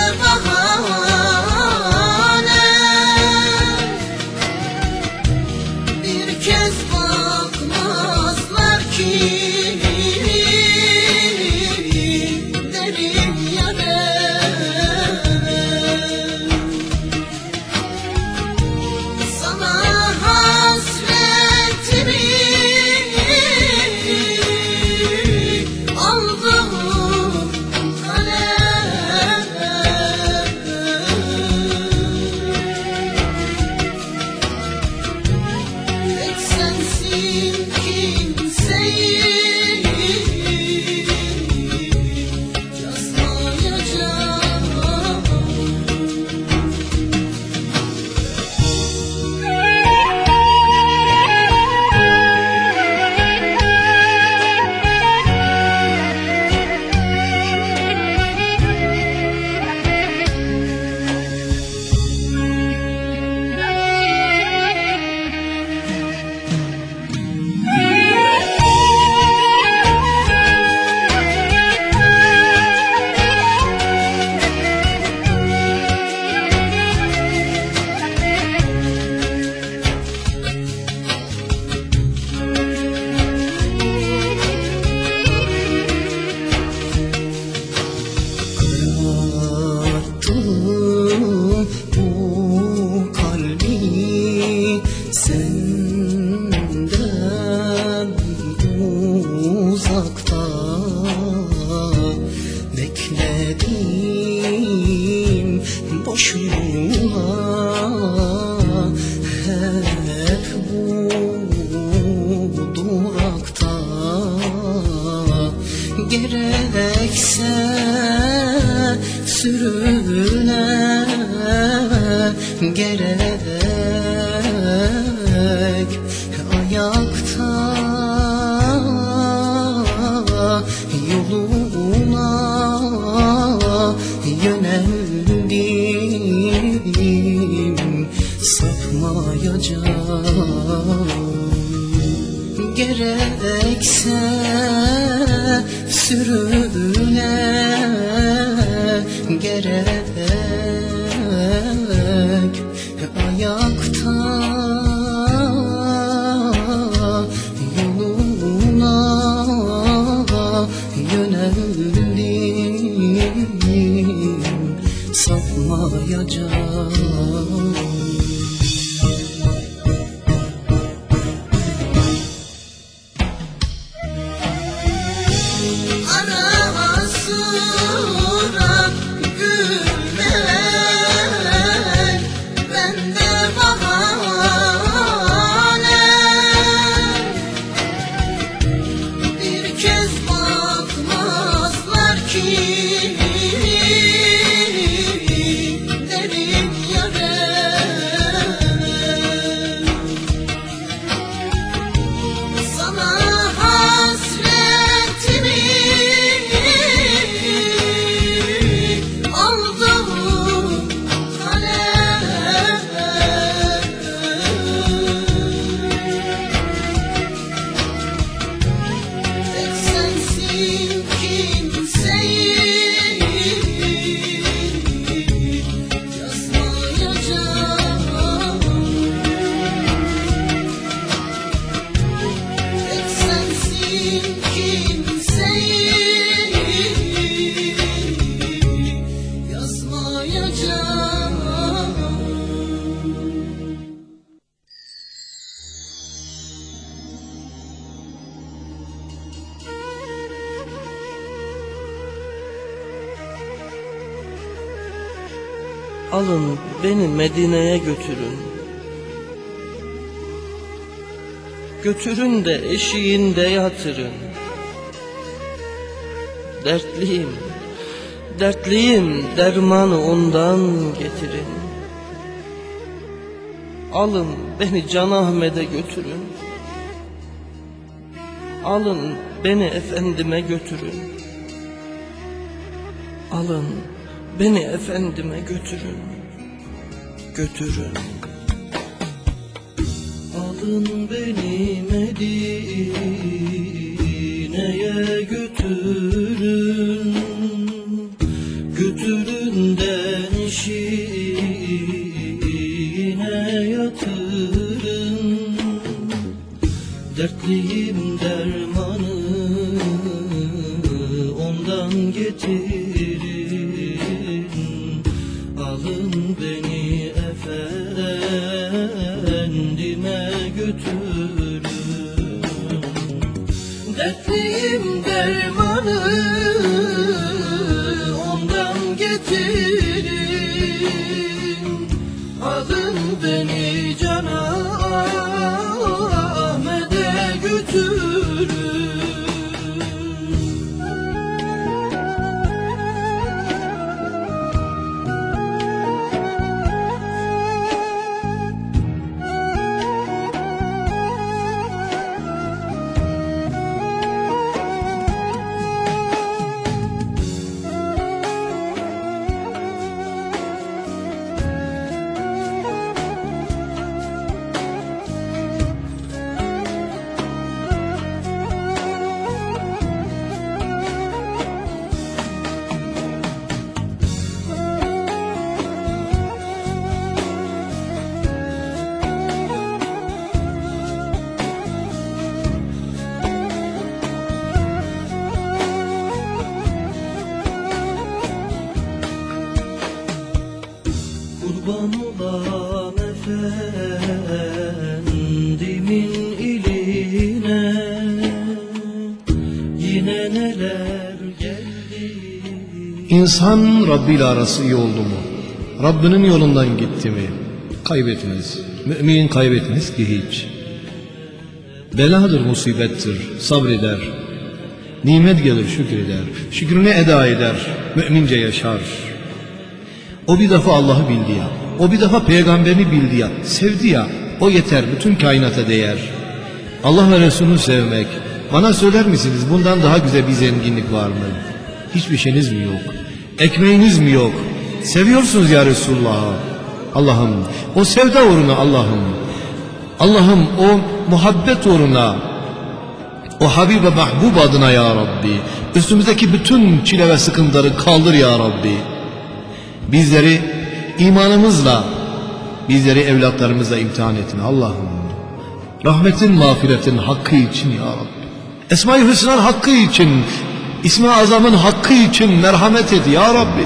bahane. Bir kez bakmazlar ki derin yare. Sana hasretimi aldım kalem. Tek sensin kimseyi yazmayacağım. Attım bu kalbi senden uzakta, bekledim boşuna hep bu durakta. Gerekse sürüne, gerek ayakta yoluna yöneldim, sapmayacağım. Gerekse sürüne, gerek ayakta yoluna yöneldim, sapmayacağım. Ara sıra gülmek bende bahane. Bir kez bakmazlar ki derin yare. Sana hasretimi aldım kalem. Tek sensin kimse Alın beni Medine'ye götürün. Götürün de eşiğinde yatırın. Dertliyim, dertliyim, dermanı ondan getirin. Alın beni Can Ahmet'e götürün. Alın beni efendime götürün. Alın beni efendime götürün. Götürün. Alın beni Medine'ye götürün. Götürün de eşiğine yatırın. Dertliyim, dermanı ondan getirin. Alın beni efendime götürün. Dertliyim, dermanı ondan getirin. Alın beni Can Ahmet'e götürün. Kurban olam efendimin iline, yine neler geldi. İnsan Rabbi ile arası iyi oldu mu? Rabbinin yolundan gitti mi? Kaybetmez. Mümin kaybetmez ki hiç. Beladır, musibettir, sabreder. Nimet gelir, şükreder. Şükrünü eda eder, mümince yaşar. O bir defa Allah'ı bildi ya, o bir defa peygamberini bildi ya, sevdi ya, o yeter, bütün kainata değer. Allah ve Resulünü sevmek, bana söyler misiniz bundan daha güzel bir zenginlik var mı? Hiçbir şeyiniz mi yok? Ekmeğiniz mi yok? Seviyorsunuz ya Resulullah'ı. Allah'ım o sevda uğruna, Allah'ım o muhabbet uğruna, o Habib ve Mahbub adına ya Rabbi, üstümüzdeki bütün çile ve sıkıntıları kaldır ya Rabbi. Bizleri imanımızla, bizleri evlatlarımızla imtihan etme Allah'ım. Rahmetin, mağfiretin hakkı için ya Rabbi. Esma-i Hüsna'nın hakkı için, İsmi Azam'ın hakkı için merhamet et ya Rabbi.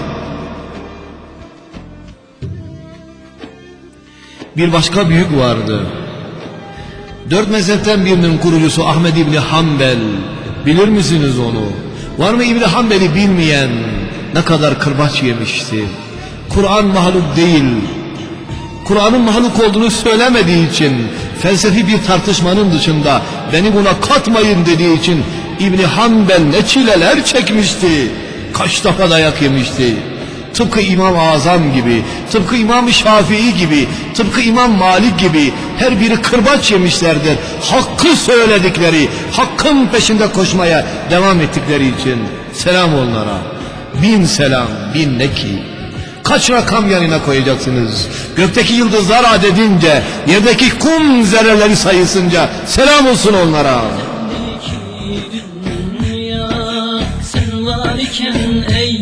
Bir başka büyük vardı. 4 mezhepten birinin kurucusu Ahmed İbni Hanbel. Bilir misiniz onu? Var mı İbni Hanbel'i bilmeyen? Ne kadar kırbaç yemişti. Kur'an mahluk değil. Kur'an'ın mahluk olduğunu söylemediği için, felsefi bir tartışmanın dışında beni buna katmayın dediği için İbni Hanbel ne çileler çekmişti. Kaç defa dayak yemişti. Tıpkı İmam-ı Azam gibi, tıpkı İmam-ı Şafii gibi, tıpkı İmam Malik gibi her biri kırbaç yemişlerdir. Hakkı söyledikleri, hakkın peşinde koşmaya devam ettikleri için selam onlara. 1000 selam, 1000 ne ki? Kaç rakam yanına koyacaksınız? Gökteki yıldızlar adedince, yerdeki kum zerreleri sayısınca selam olsun onlara. Dünya sen var iken ey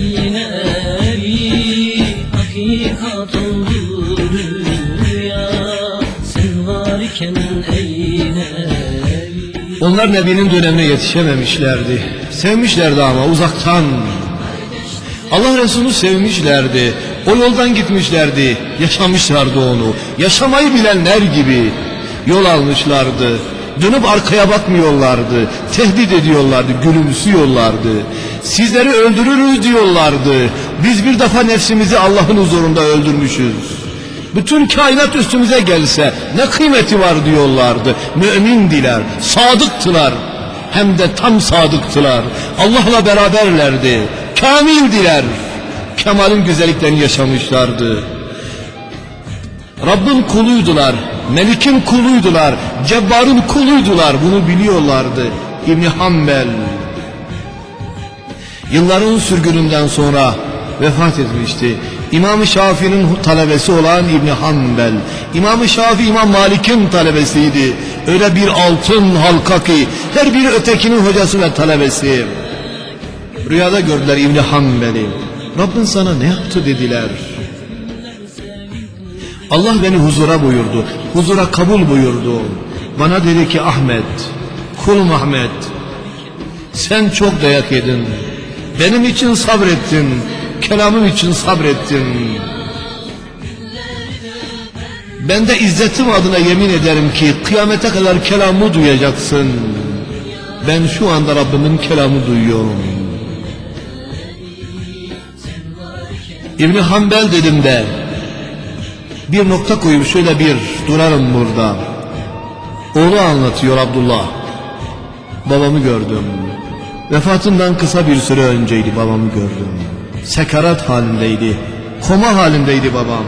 nebi, hakikat oldu rüya. Sen var iken ey nebi. Onlar Nebi'nin dönemine yetişememişlerdi. Sevmişlerdi ama uzaktan. Allah Resulü'nü sevmişlerdi. O yoldan gitmişlerdi. Yaşamışlardı onu. Yaşamayı bilenler gibi yol almışlardı. Dönüp arkaya bakmıyorlardı. Tehdit ediyorlardı, gülümsüyorlardı. Sizleri öldürürüz diyorlardı. Biz bir defa nefsimizi Allah'ın huzurunda öldürmüşüz. Bütün kainat üstümüze gelse ne kıymeti var diyorlardı. Mümindiler, sadıktılar. Hem de tam sadıktılar. Allah'la beraberlerdi. Kamildiler. Kemal'in güzelliklerini yaşamışlardı. Rabbin kuluydular, Melik'in kuluydular, Cebbar'ın kuluydular, bunu biliyorlardı. İbn Hanbel yılların sürgününden sonra vefat etmişti. İmam-ı Şafii'nin talebesi olan İbn Hanbel, İmam-ı Şafii İmam Malik'in talebesiydi. Öyle bir altın halka ki her biri ötekinin hocası ve talebesi. Rüyada gördüler İbn Hanbel'i. Rabbin sana ne yaptı dediler. Allah beni huzura buyurdu, huzura kabul buyurdu. Bana dedi ki Ahmet, kulum Ahmet, sen çok dayak yedin, benim için sabrettin, kelamım için sabrettin. Ben de izzetim adına yemin ederim ki kıyamete kadar kelamımı duyacaksın. Ben şu anda Rabbimin kelamı duyuyorum. İbn Hanbel dedim de bir nokta koyup şöyle bir durarım burada. Oğlu anlatıyor Abdullah. Babamı gördüm. Vefatından kısa bir süre önceydi babamı gördüm. Sekarat halindeydi. Koma halindeydi babam.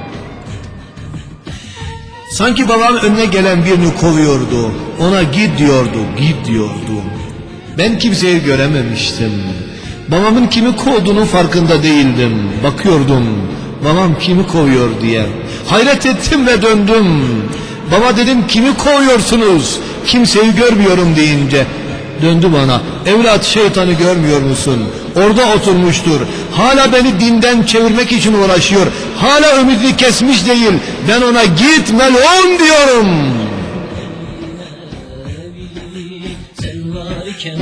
Sanki babam önüne gelen birini kovuyordu. Ona git diyordu, git diyordu. Ben kimseyi görememiştim. Babamın kimi kovduğunun farkında değildim. Bakıyordum. Babam kimi kovuyor diye. Hayret ettim ve döndüm. Baba dedim kimi kovuyorsunuz? Kimseyi görmüyorum deyince döndü bana. Evlat şeytanı görmüyor musun? Orada oturmuştur. Hala beni dinden çevirmek için uğraşıyor. Hala ümidini kesmiş değil. Ben ona git melun diyorum. Sen varken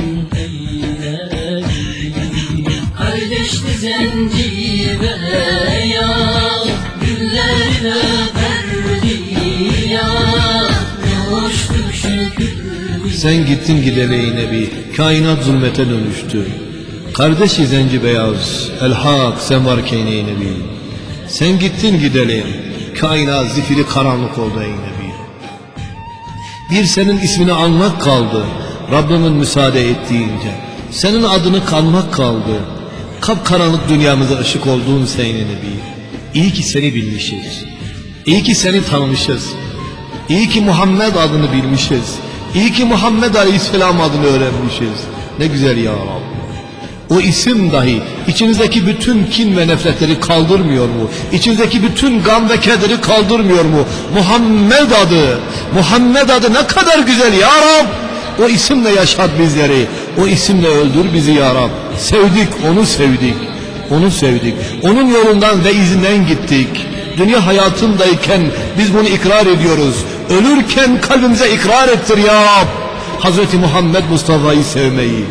kardeşli zencire ya, güllerine verdi ya, ne hoştu şükür. Sen gittin gideli ey Nebi, kainat zulmete dönüştü. Kardeşi zenci beyaz, el hak sen varken ey Nebi. Sen gittin gideli, kainat zifiri karanlık oldu ey Nebi. Bir senin ismini anmak kaldı, Rabbimin müsaade ettiğince. Senin adını kanmak kaldı. Kapkaranlık dünyamıza ışık olduğun sen ey Nebi. İyi ki seni bilmişiz. İyi ki seni tanımışız. İyi ki Muhammed adını bilmişiz. İyi ki Muhammed Aleyhisselam adını öğrenmişiz. Ne güzel ya Rabbi. O isim dahi içinizdeki bütün kin ve nefretleri kaldırmıyor mu? İçinizdeki bütün gam ve kederi kaldırmıyor mu? Muhammed adı. Muhammed adı ne kadar güzel ya Rabbi. O isimle yaşat bizleri. O isimle öldür bizi ya Rabbi. Sevdik, onu sevdik. Onu sevdik. Onun yolundan ve izinden gittik. Dünya hayatındayken biz bunu ikrar ediyoruz. Ölürken kalbimize ikrar ettir ya Rab. Hazreti Muhammed Mustafa'yı sevmeyi.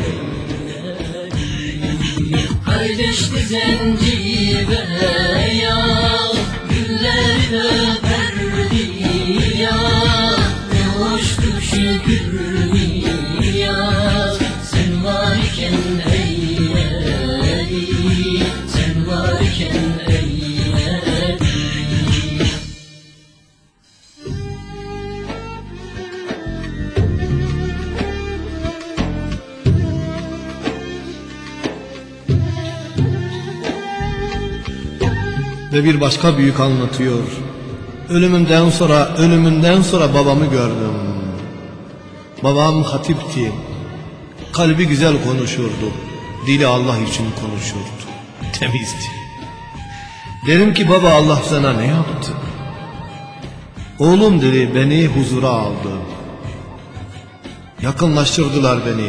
Kardeşli zencire ya, güllerine verdi ya, ne hoştu şükür ya. Sen varken eyledi, sen varken eyledi. Ve bir başka büyük anlatıyor. Ölümünden sonra babamı gördüm. Babam hatipti. Kalbi güzel konuşurdu. Dili Allah için konuşurdu. Temizdi. Dedim ki baba Allah sana ne yaptı? Oğlum dedi beni huzura aldı. Yakınlaştırdılar beni.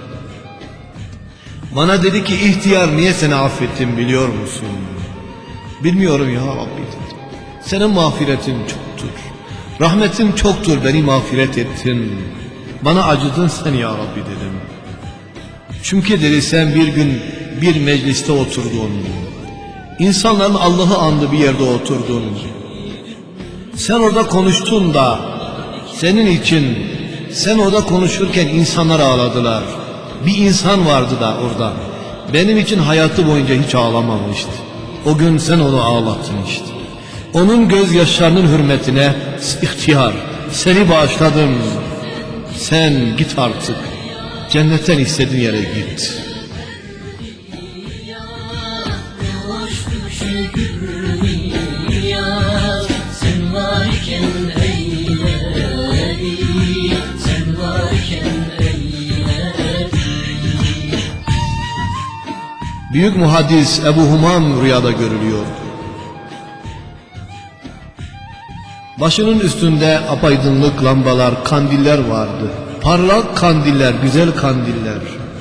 Bana dedi ki ihtiyar niye seni affettim biliyor musun? Bilmiyorum ya Rabbi dedi. Senin mağfiretin çoktur. Rahmetin çoktur, beni mağfiret ettin. Bana acıdın sen ya Rabbi dedim. Çünkü dedi sen bir gün bir mecliste oturdun. İnsanların Allah'ı andığı bir yerde oturdun. Sen orada konuştun da senin için sen orada konuşurken insanlar ağladılar. Bir insan vardı da orada. Benim için hayatı boyunca hiç ağlamamıştı. O gün sen onu ağlattın işte. Onun gözyaşlarının hürmetine ihtiyar, seni bağışladım. Sen git artık. Cennetten istediğin yere git. Sen varken eyleri, sen varken eyleri. Büyük muhaddis Ebu Humam rüyada görülüyor. Başının üstünde apaydınlık lambalar, kandiller vardı. Parlak kandiller, güzel kandiller.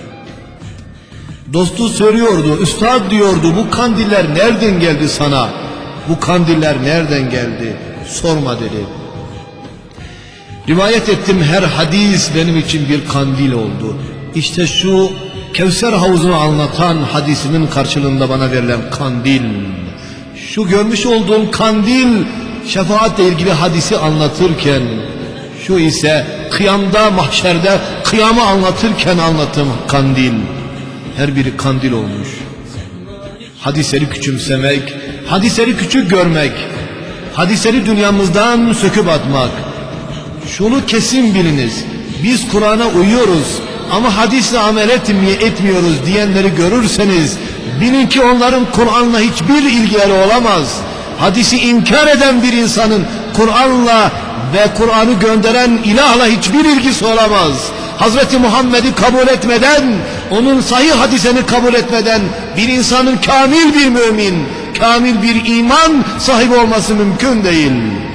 Dostu soruyordu, üstad diyordu, bu kandiller nereden geldi sana? Bu kandiller nereden geldi? Sorma dedi. Rivayet ettim, her hadis benim için bir kandil oldu. İşte şu Kevser havuzunu anlatan hadisimin karşılığında bana verilen kandil. Şu görmüş olduğum kandil, şefaatle ilgili hadisi anlatırken, şu ise kıyamda, mahşerde kıyamı anlatırken anlattığım kandil. Her biri kandil olmuş. Hadisleri küçümsemek, hadisleri küçük görmek, hadisleri dünyamızdan söküp atmak. Şunu kesin biliniz, biz Kur'an'a uyuyoruz ama hadisle amel etmiyoruz diyenleri görürseniz, bilin ki onların Kur'an'la hiçbir ilgileri olamaz. Hadisi inkar eden bir insanın Kur'an'la ve Kur'an'ı gönderen ilahla hiçbir ilgisi olamaz. Hazreti Muhammed'i kabul etmeden, onun sahih hadisini kabul etmeden bir insanın kamil bir mümin, kamil bir iman sahibi olması mümkün değil.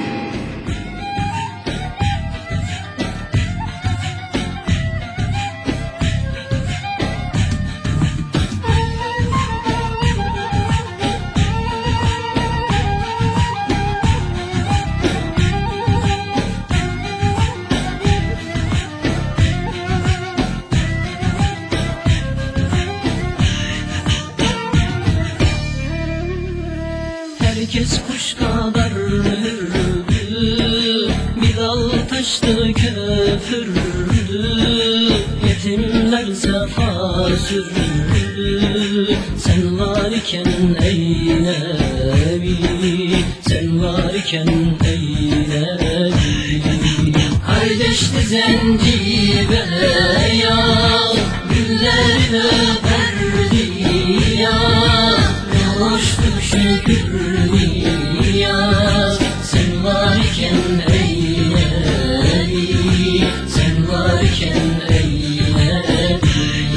Herkes kuş kadar hürdü, bir dal taştı köpürdü, yetimler sefa sürdü. Sen varken ey Nebi, sen varken ey Nebi. Kardeşti zencibe ya, gülleri öperdi ya, ne hoştu şükür niyaz. Sen varken ey Nebi, sen varken ey Nebi.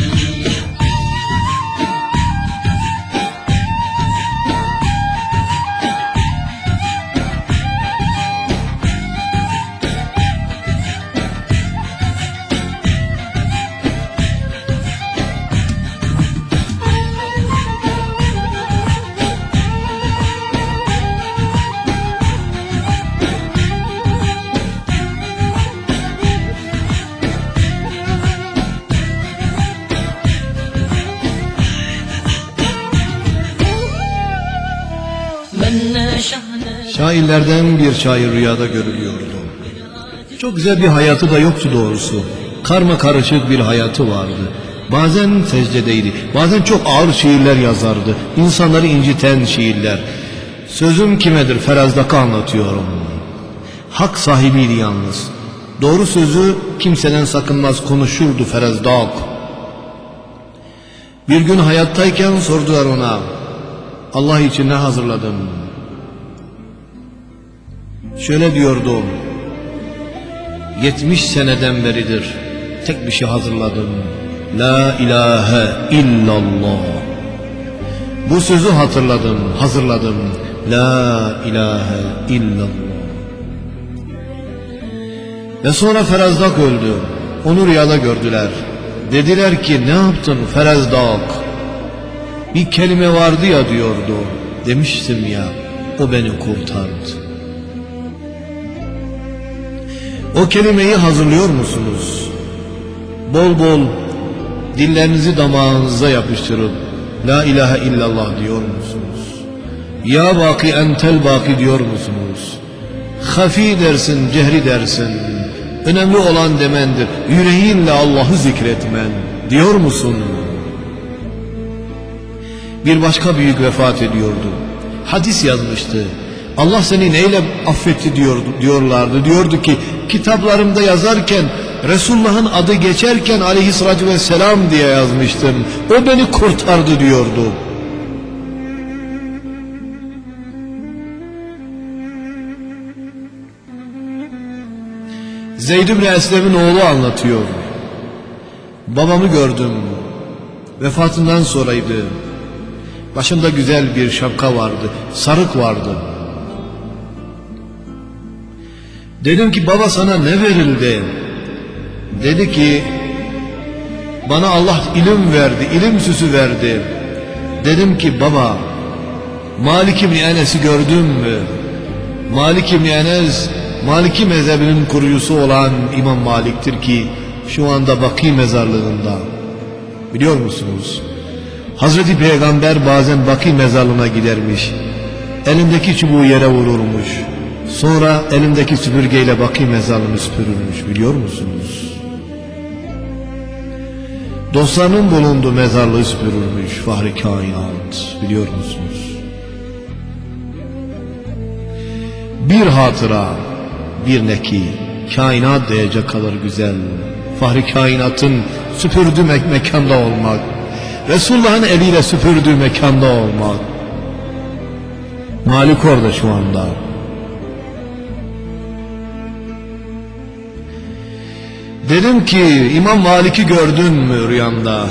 Şairlerden bir şair rüyada görülüyordu. Çok güzel bir hayatı da yoktu doğrusu. Karma karışık bir hayatı vardı. Bazen secdedeydi, bazen çok ağır şiirler yazardı. İnsanları inciten şiirler. Sözüm kimedir Ferazdak'ı anlatıyorum. Hak sahibiydi yalnız. Doğru sözü kimseden sakınmaz konuşurdu Ferazdak. Bir gün hayattayken sordular ona, Allah için ne hazırladın? Şöyle diyordu, 70 seneden beridir tek bir şey hazırladım. La ilahe illallah. Bu sözü hazırladım. La ilahe illallah. Ve sonra Ferazdak öldü. Onu rüyada gördüler. Dediler ki ne yaptın Ferazdak? Bir kelime vardı ya diyordu. Demiştim ya, o beni kurtardı. O kelimeyi hazırlıyor musunuz? Bol bol dillerinizi damağınıza yapıştırıp La ilahe illallah diyor musunuz? Ya baki entel baki diyor musunuz? Hafi dersin, cehri dersin. Önemli olan demendir. Yüreğinle Allah'ı zikretmen. Diyor musun? Bir başka büyük vefat ediyordu. Hadis yazmıştı. Allah seni neyle affetti diyorlardı. Diyordu ki kitaplarımda yazarken Resulullah'ın adı geçerken aleyhissalatü vesselam diye yazmıştım. O beni kurtardı diyordu. Zeyd ibn Eslem'in oğlu anlatıyor. Babamı gördüm. Vefatından sonraydı. Başında güzel bir şapka vardı. Sarık vardı. Dedim ki baba sana ne verildi? Dedi ki bana Allah ilim verdi, ilim süsü verdi. Dedim ki baba Malik İbni Enes'i gördün mü? Malik İbni Enes Maliki mezhebinin kurucusu olan İmam Malik'tir ki şu anda Baki mezarlığında. Biliyor musunuz? Hazreti Peygamber bazen Baki mezarlığına gidermiş. Elindeki çubuğu yere vururmuş. Sonra elindeki süpürgeyle Baki mezarlığını süpürürmüş. Biliyor musunuz? Dostlarının bulunduğu mezarlığı süpürürmüş Fahri Kainat. Biliyor musunuz? Bir hatıra, bir neki, kainat diyecek kadar güzel. Fahri Kainat'ın süpürdüğü mekanda olmak, Resulullah'ın eliyle süpürdüğü mekanda olmak. Malik orada şu anda. Dedim ki İmam Malik'i gördün mü rüyanda?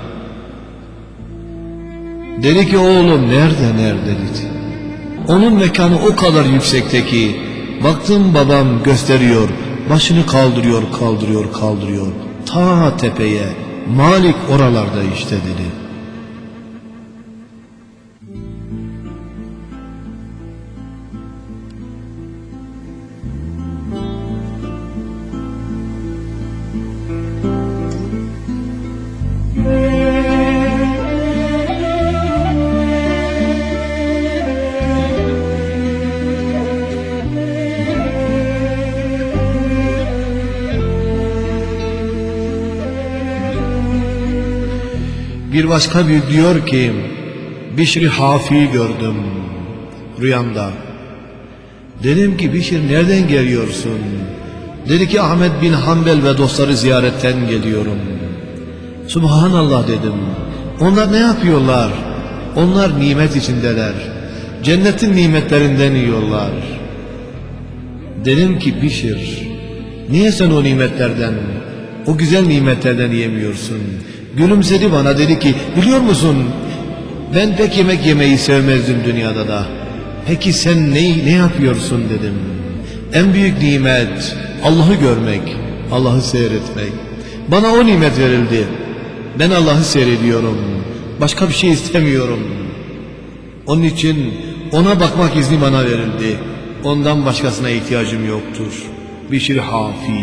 Dedi ki oğlum nerede dedi. Onun mekanı o kadar yüksekte ki baktım babam gösteriyor, başını kaldırıyor ta tepeye. Malik oralarda işte dedi. Bir başka bir diyor ki Bişri Hafi'yi gördüm rüyamda. Dedim ki Bişir nereden geliyorsun? Dedi ki Ahmet bin Hanbel ve dostları ziyaretten geliyorum. Subhanallah dedim. Onlar ne yapıyorlar? Onlar nimet içindeler. Cennetin nimetlerinden yiyorlar. Dedim ki Bişir niye sen o nimetlerden, o güzel nimetlerden yemiyorsun? Gülümsedi bana, dedi ki biliyor musun ben pek yemek yemeyi sevmezdim dünyada da. Peki sen ne yapıyorsun dedim. En büyük nimet Allah'ı görmek, Allah'ı seyretmek. Bana o nimet verildi. Ben Allah'ı seyrediyorum. Başka bir şey istemiyorum. Onun için ona bakmak izni bana verildi. Ondan başkasına ihtiyacım yoktur. Bişir Hafi.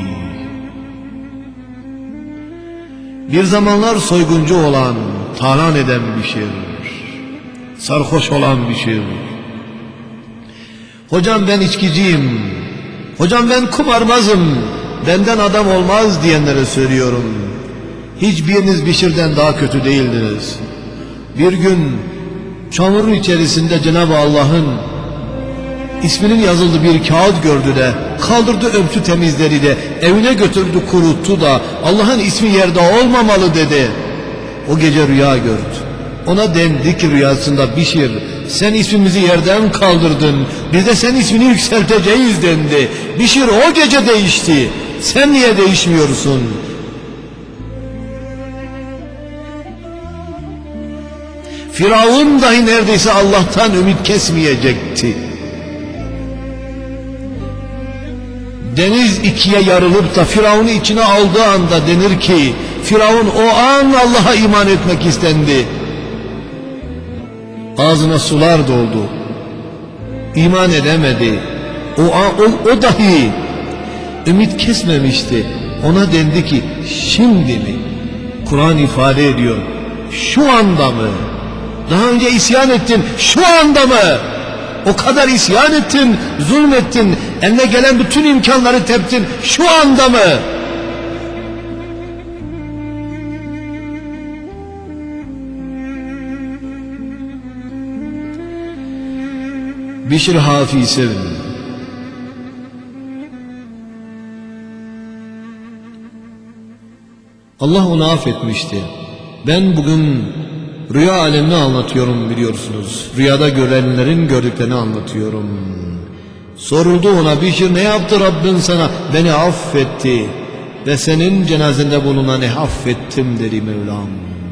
Bir zamanlar soyguncu olan, talan eden Bişir, sarhoş olan Bişir. Hocam ben içkiciyim, hocam ben kumarbazım, benden adam olmaz diyenlere söylüyorum. Hiçbiriniz Bişir'den daha kötü değildiniz. Bir gün çamurun içerisinde Cenab-ı Allah'ın isminin yazıldığı bir kağıt gördü de kaldırdı, öptü, temizledi de evine götürdü, kuruttu da Allah'ın ismi yerde olmamalı dedi. O gece rüya gördü. Ona dendi ki rüyasında Bişir sen ismimizi yerden kaldırdın, biz de sen ismini yükselteceğiz dendi. Bişir o gece değişti, sen niye değişmiyorsun? Firavun dahi neredeyse Allah'tan ümit kesmeyecekti. Deniz ikiye yarılıp da Firavun'u içine aldığı anda denir ki Firavun o an Allah'a iman etmek istendi. Ağzına sular doldu. İman edemedi. O dahi ümit kesmemişti. Ona dendi ki şimdi mi? Kur'an ifade ediyor. Şu anda mı? Daha önce isyan ettin, şu anda mı? O kadar isyan ettin, zulmettin, eline gelen bütün imkanları teptin. Şu anda mı? Bişir Hafi sevin. Allah onu affetmişti. Ben bugün rüya alemini anlatıyorum biliyorsunuz. Rüyada görenlerin gördüklerini anlatıyorum. Soruldu ona, Bişir ne yaptı Rabbin sana? Beni affetti ve senin cenazende bulunanı affettim dedi Mevlam.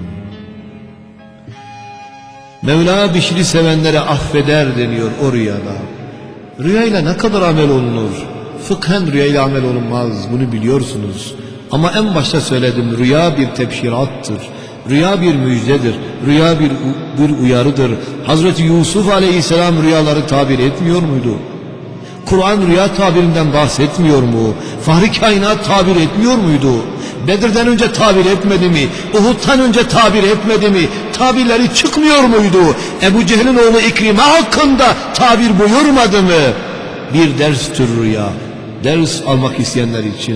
Mevla Bişir'i sevenlere affeder deniyor o rüyada. Rüyayla ne kadar amel olunur? Fıkhen rüyayla amel olunmaz, bunu biliyorsunuz. Ama en başta söyledim, rüya bir tebşirattır. Rüya bir müjdedir. Rüya bir uyarıdır. Hazreti Yusuf aleyhisselam rüyaları tabir etmiyor muydu? Kur'an rüya tabirinden bahsetmiyor mu? Fahri kainat tabir etmiyor muydu? Bedir'den önce tabir etmedi mi? Uhud'dan önce tabir etmedi mi? Tabirleri çıkmıyor muydu? Ebu Cehil'in oğlu İkrime hakkında tabir buyurmadı mı? Bir derstür rüya. Ders almak isteyenler için.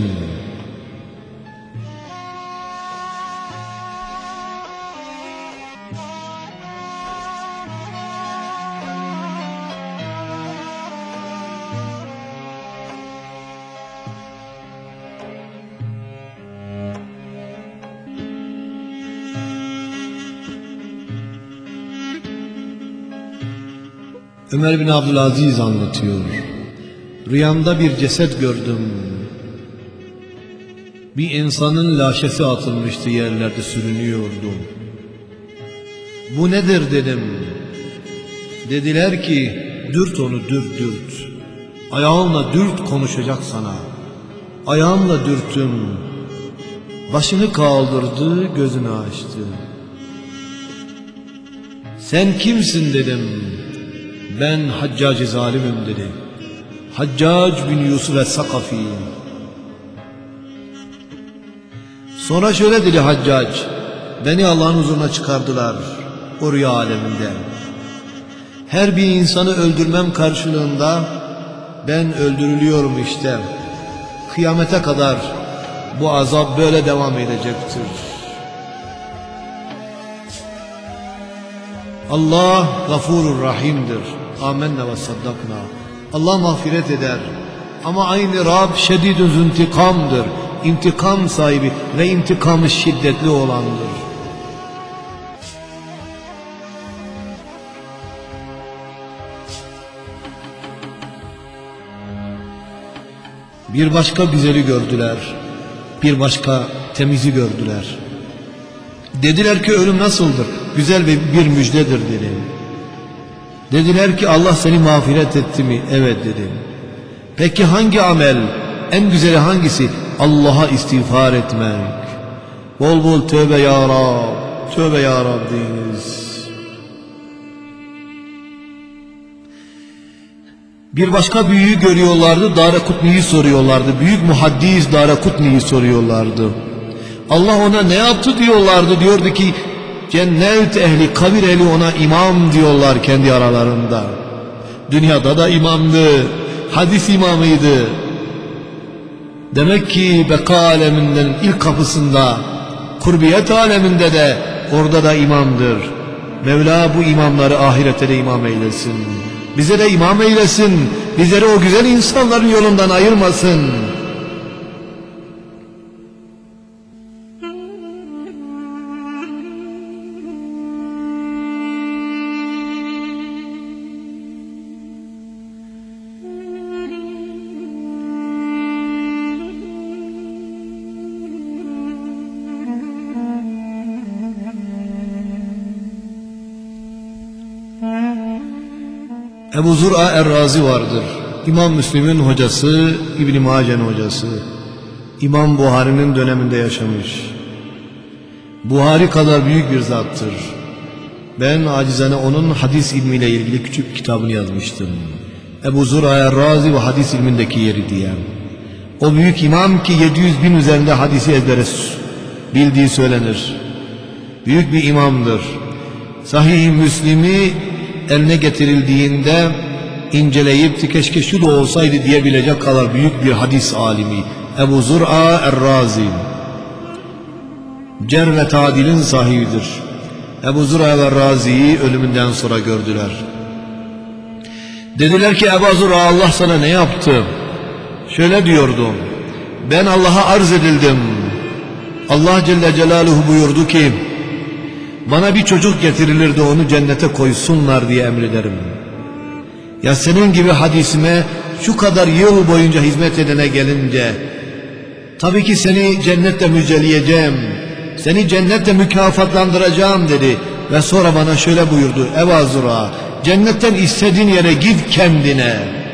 Ömer bin Abdülaziz anlatıyor. Rüyamda bir ceset gördüm. Bir insanın laşesi atılmıştı, yerlerde sürünüyordu. Bu nedir dedim. Dediler ki dürt onu, dürt. Ayağınla dürt, konuşacak sana. Ayağımla dürttüm. Başını kaldırdı, gözünü açtı. Sen kimsin dedim. Ben Haccac-ı zalimim dedi. Haccac bin Yusuf es-Sakafi. Sonra şöyle dedi Haccac, beni Allah'ın huzuruna çıkardılar o rüya aleminde. Her bir insanı öldürmem karşılığında ben öldürülüyorum işte. Kıyamete kadar bu azap böyle devam edecektir. Allah gafurur rahimdir. Amenna ve saddakna. Allah mağfiret eder. Ama aynı Rab şedidun züntikamdır. İntikam sahibi ve intikamı şiddetli olandır. Bir başka güzeli gördüler. Bir başka temizi gördüler. Dediler ki ölüm nasıldır? Güzel ve bir müjdedir dedi. Dediler ki Allah seni mağfiret etti mi? Evet dedim. Peki hangi amel? En güzeli hangisi? Allah'a istiğfar etmek. Bol bol tövbe ya Rab, tövbe ya Rab deyiniz. Bir başka büyüğü görüyorlardı, Darakutni'yi soruyorlardı. Büyük muhaddis Darakutni'yi soruyorlardı. Allah ona ne yaptı diyorlardı. Diyordu ki cennet ehli, kabir ehli ona imam diyorlar kendi aralarında. Dünyada da imamdı, hadis imamıydı. Demek ki beka aleminden ilk kapısında, kurbiyet aleminde de orada da imamdır. Mevla bu imamları ahirete de imam eylesin. Bize de imam eylesin. Bizleri o güzel insanların yolundan ayırmasın. Ebu Zur'a Er-Razi vardır. İmam Müslim'in hocası, İbn-i Mace'nin hocası. İmam Buhari'nin döneminde yaşamış. Buhari kadar büyük bir zattır. Ben acizane onun hadis ilmiyle ilgili küçük kitabını yazmıştım. Ebu Zur'a Er-Razi ve hadis ilmindeki yeri diye. O büyük imam ki 700 bin üzerinde hadisi ezbere bildiği söylenir. Büyük bir imamdır. Sahih-i Müslim'i eline getirildiğinde inceleyip keşke şu da olsaydı diyebilecek kadar büyük bir hadis alimi Ebu Zur'a Er-Razi. Cerh ve tadilin sahibidir. Ebu Zur'a Er-Razi'yi ölümünden sonra gördüler. Dediler ki Ebu Zur'a, Allah sana ne yaptı? Şöyle diyordu: ben Allah'a arz edildim. Allah Celle Celaluhu buyurdu ki bana bir çocuk getirilirdi, onu cennete koysunlar diye emrederim. Ya senin gibi hadisime şu kadar yıl boyunca hizmet edene gelince, tabii ki seni cennetle müjdeleyeceğim, seni cennetle mükafatlandıracağım dedi. Ve sonra bana şöyle buyurdu: Ebu Zur'a, cennetten istediğin yere git kendine.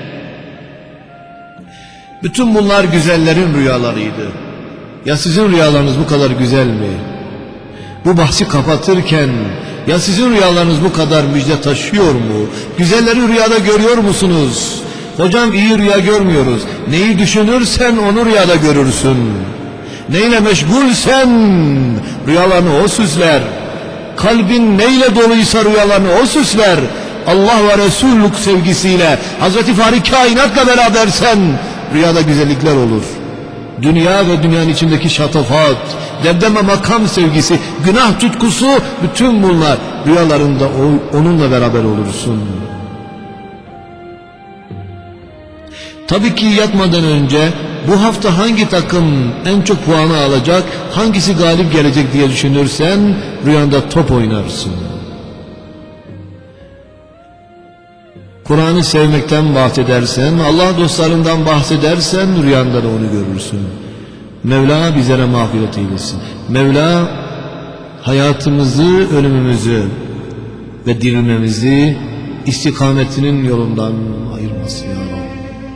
Bütün bunlar güzellerin rüyalarıydı. Ya sizin rüyalarınız bu kadar güzel mi? Bu bahsi kapatırken ya sizin rüyalarınız bu kadar müjde taşıyor mu? Güzelleri rüyada görüyor musunuz? Hocam iyi rüya görmüyoruz. Neyi düşünürsen onu rüyada görürsün. Neyle meşgulsen rüyalarını o süsler. Kalbin neyle doluysa rüyalarını o süsler. Allah ve Resullük sevgisiyle, Hazreti Fahri kainatla berabersen rüyada güzellikler olur. Dünya ve dünyanın içindeki şatafat, debdeme makam sevgisi, günah tutkusu, bütün bunlar rüyalarında onunla beraber olursun. Tabii ki yatmadan önce bu hafta hangi takım en çok puanı alacak, hangisi galip gelecek diye düşünürsen rüyanda top oynarsın. Kur'an'ı sevmekten bahsedersen, Allah dostlarından bahsedersen rüyanda da onu görürsün. Mevla bizlere mağfiret eylesin. Mevla hayatımızı, ölümümüzü ve dirilmemizi istikametinin yolundan ayırmasın ya Rabbi.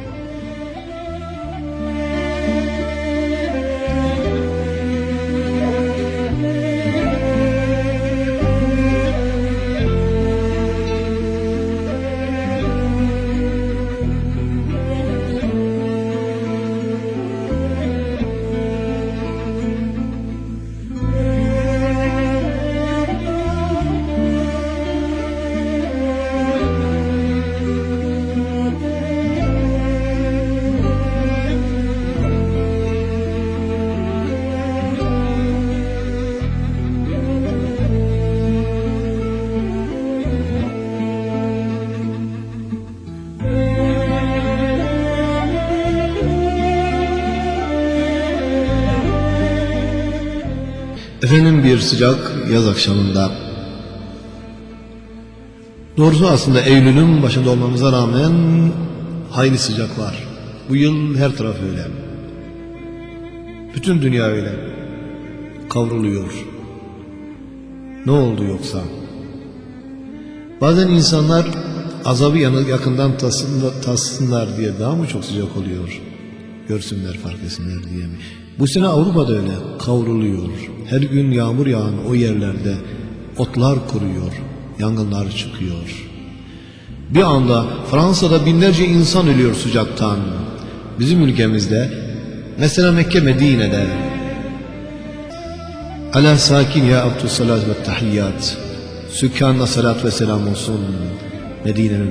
Efendim, bir sıcak yaz akşamında, doğrusu aslında Eylül'ün başında olmamıza rağmen hayli sıcak var. Bu yıl her taraf öyle. Bütün dünya öyle. Kavruluyor. Ne oldu yoksa? Bazen insanlar azabı yakından tatsınlar diye daha mı çok sıcak oluyor? Görsünler, fark etsinler diye mi? Bu sene Avrupa'da öyle kavruluyor. Her gün yağmur yağan o yerlerde otlar kuruyor, yangınlar çıkıyor. Bir anda Fransa'da binlerce insan ölüyor sıcaktan. Bizim ülkemizde, mesela Mekke, Medine'de, ala sakin ya abdus salat ve tahiyyat, sükkanına salat ve selam olsun. Medine'nin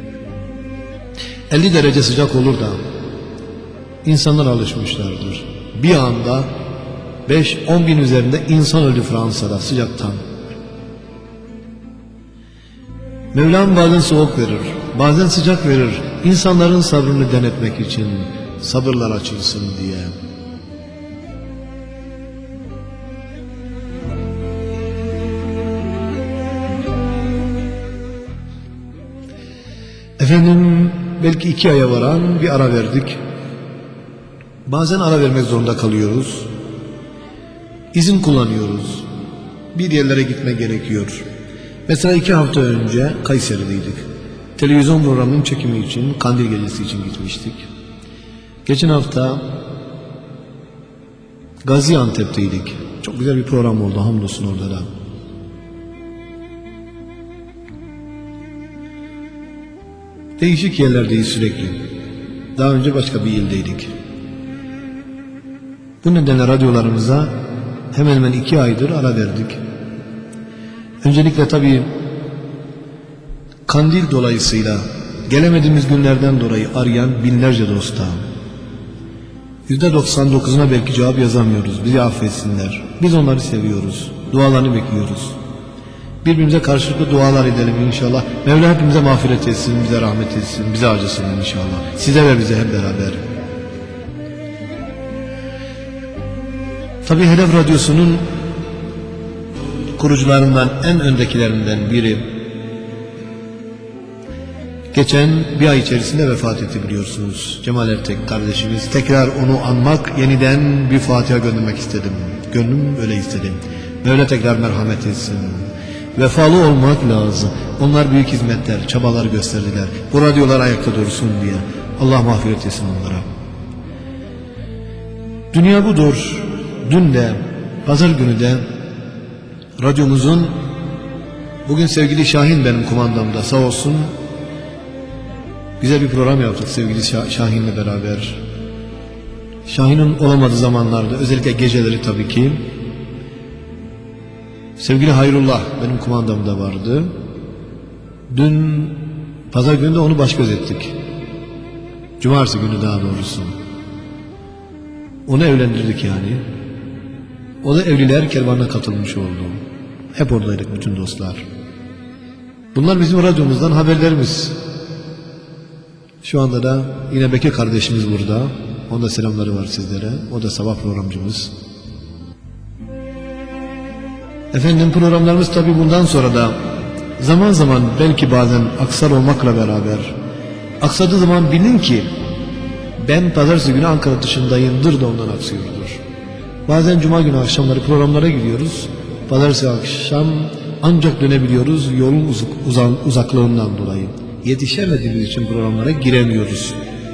50 derece sıcak olur da insanlar alışmışlardır. Bir anda 5-10 bin üzerinde insan öldü Fransa'da sıcaktan. Mevlam bazen soğuk verir, bazen sıcak verir, insanların sabrını denetmek için, sabırlar açılsın diye. Efendim, belki 2 aya varan bir ara verdik. Bazen ara vermek zorunda kalıyoruz. İzin kullanıyoruz. Bir yerlere gitme gerekiyor. Mesela 2 hafta önce Kayseri'deydik. Televizyon programının çekimi için, Kandil Gecesi için gitmiştik. Geçen hafta Gaziantep'teydik. Çok güzel bir program oldu, hamdolsun orada da. Değişik yerlerdeyiz sürekli. Daha önce başka bir ildeydik. Bu nedenle radyolarımıza hemen hemen 2 aydır ara verdik. Öncelikle tabii Kandil dolayısıyla Gelemediğimiz günlerden dolayı arayan binlerce dosta. %99'una belki cevap yazamıyoruz. Bizi affetsinler. Biz onları seviyoruz. Dualarını bekliyoruz. Birbirimize karşılıklı dualar edelim inşallah. Mevla hepimize mağfiret etsin, bize rahmet etsin, bize acısın inşallah. Size ve bize hep beraber. Tabii Hedef Radyosu'nun kurucularından, en öndekilerinden biri geçen bir ay içerisinde vefat etti biliyorsunuz. Cemal Ertek kardeşimiz. Tekrar onu anmak, yeniden bir Fatiha göndermek istedim. Gönlüm öyle istedi. Mevla tekrar merhamet etsin. Vefalı olmak lazım. Onlar büyük hizmetler, çabalar gösterdiler. Bu radyolar ayakta dursun diye. Allah mağfiret etsin onlara. Dünya budur. Dün de, pazar günü de radyomuzun, bugün sevgili Şahin benim kumandamda sağ olsun, güzel bir program yaptık sevgili Şahin'le beraber. Şahin'in olamadığı zamanlarda, özellikle geceleri tabii ki, sevgili Hayrullah benim kumandamda vardı. Dün pazar günü de onu baş göz ettik. Cumartesi günü daha doğrusu. Onu evlendirdik yani. O da evliler kervanına katılmış oldu. Hep oradaydık bütün dostlar. Bunlar bizim radyomuzdan haberlerimiz. Şu anda da yine Bekir kardeşimiz burada. Onun da selamları var sizlere. O da sabah programcımız. Efendim programlarımız tabi bundan sonra da zaman zaman belki bazen aksar olmakla beraber, aksadığı zaman bilin ki ben pazartesi günü Ankara dışındayımdır da ondan aksıyordur. Bazen cuma günü akşamları programlara gidiyoruz. Pazartesi akşam ancak dönebiliyoruz yolun uzaklığından dolayı. Yetişemediğimiz için programlara giremiyoruz.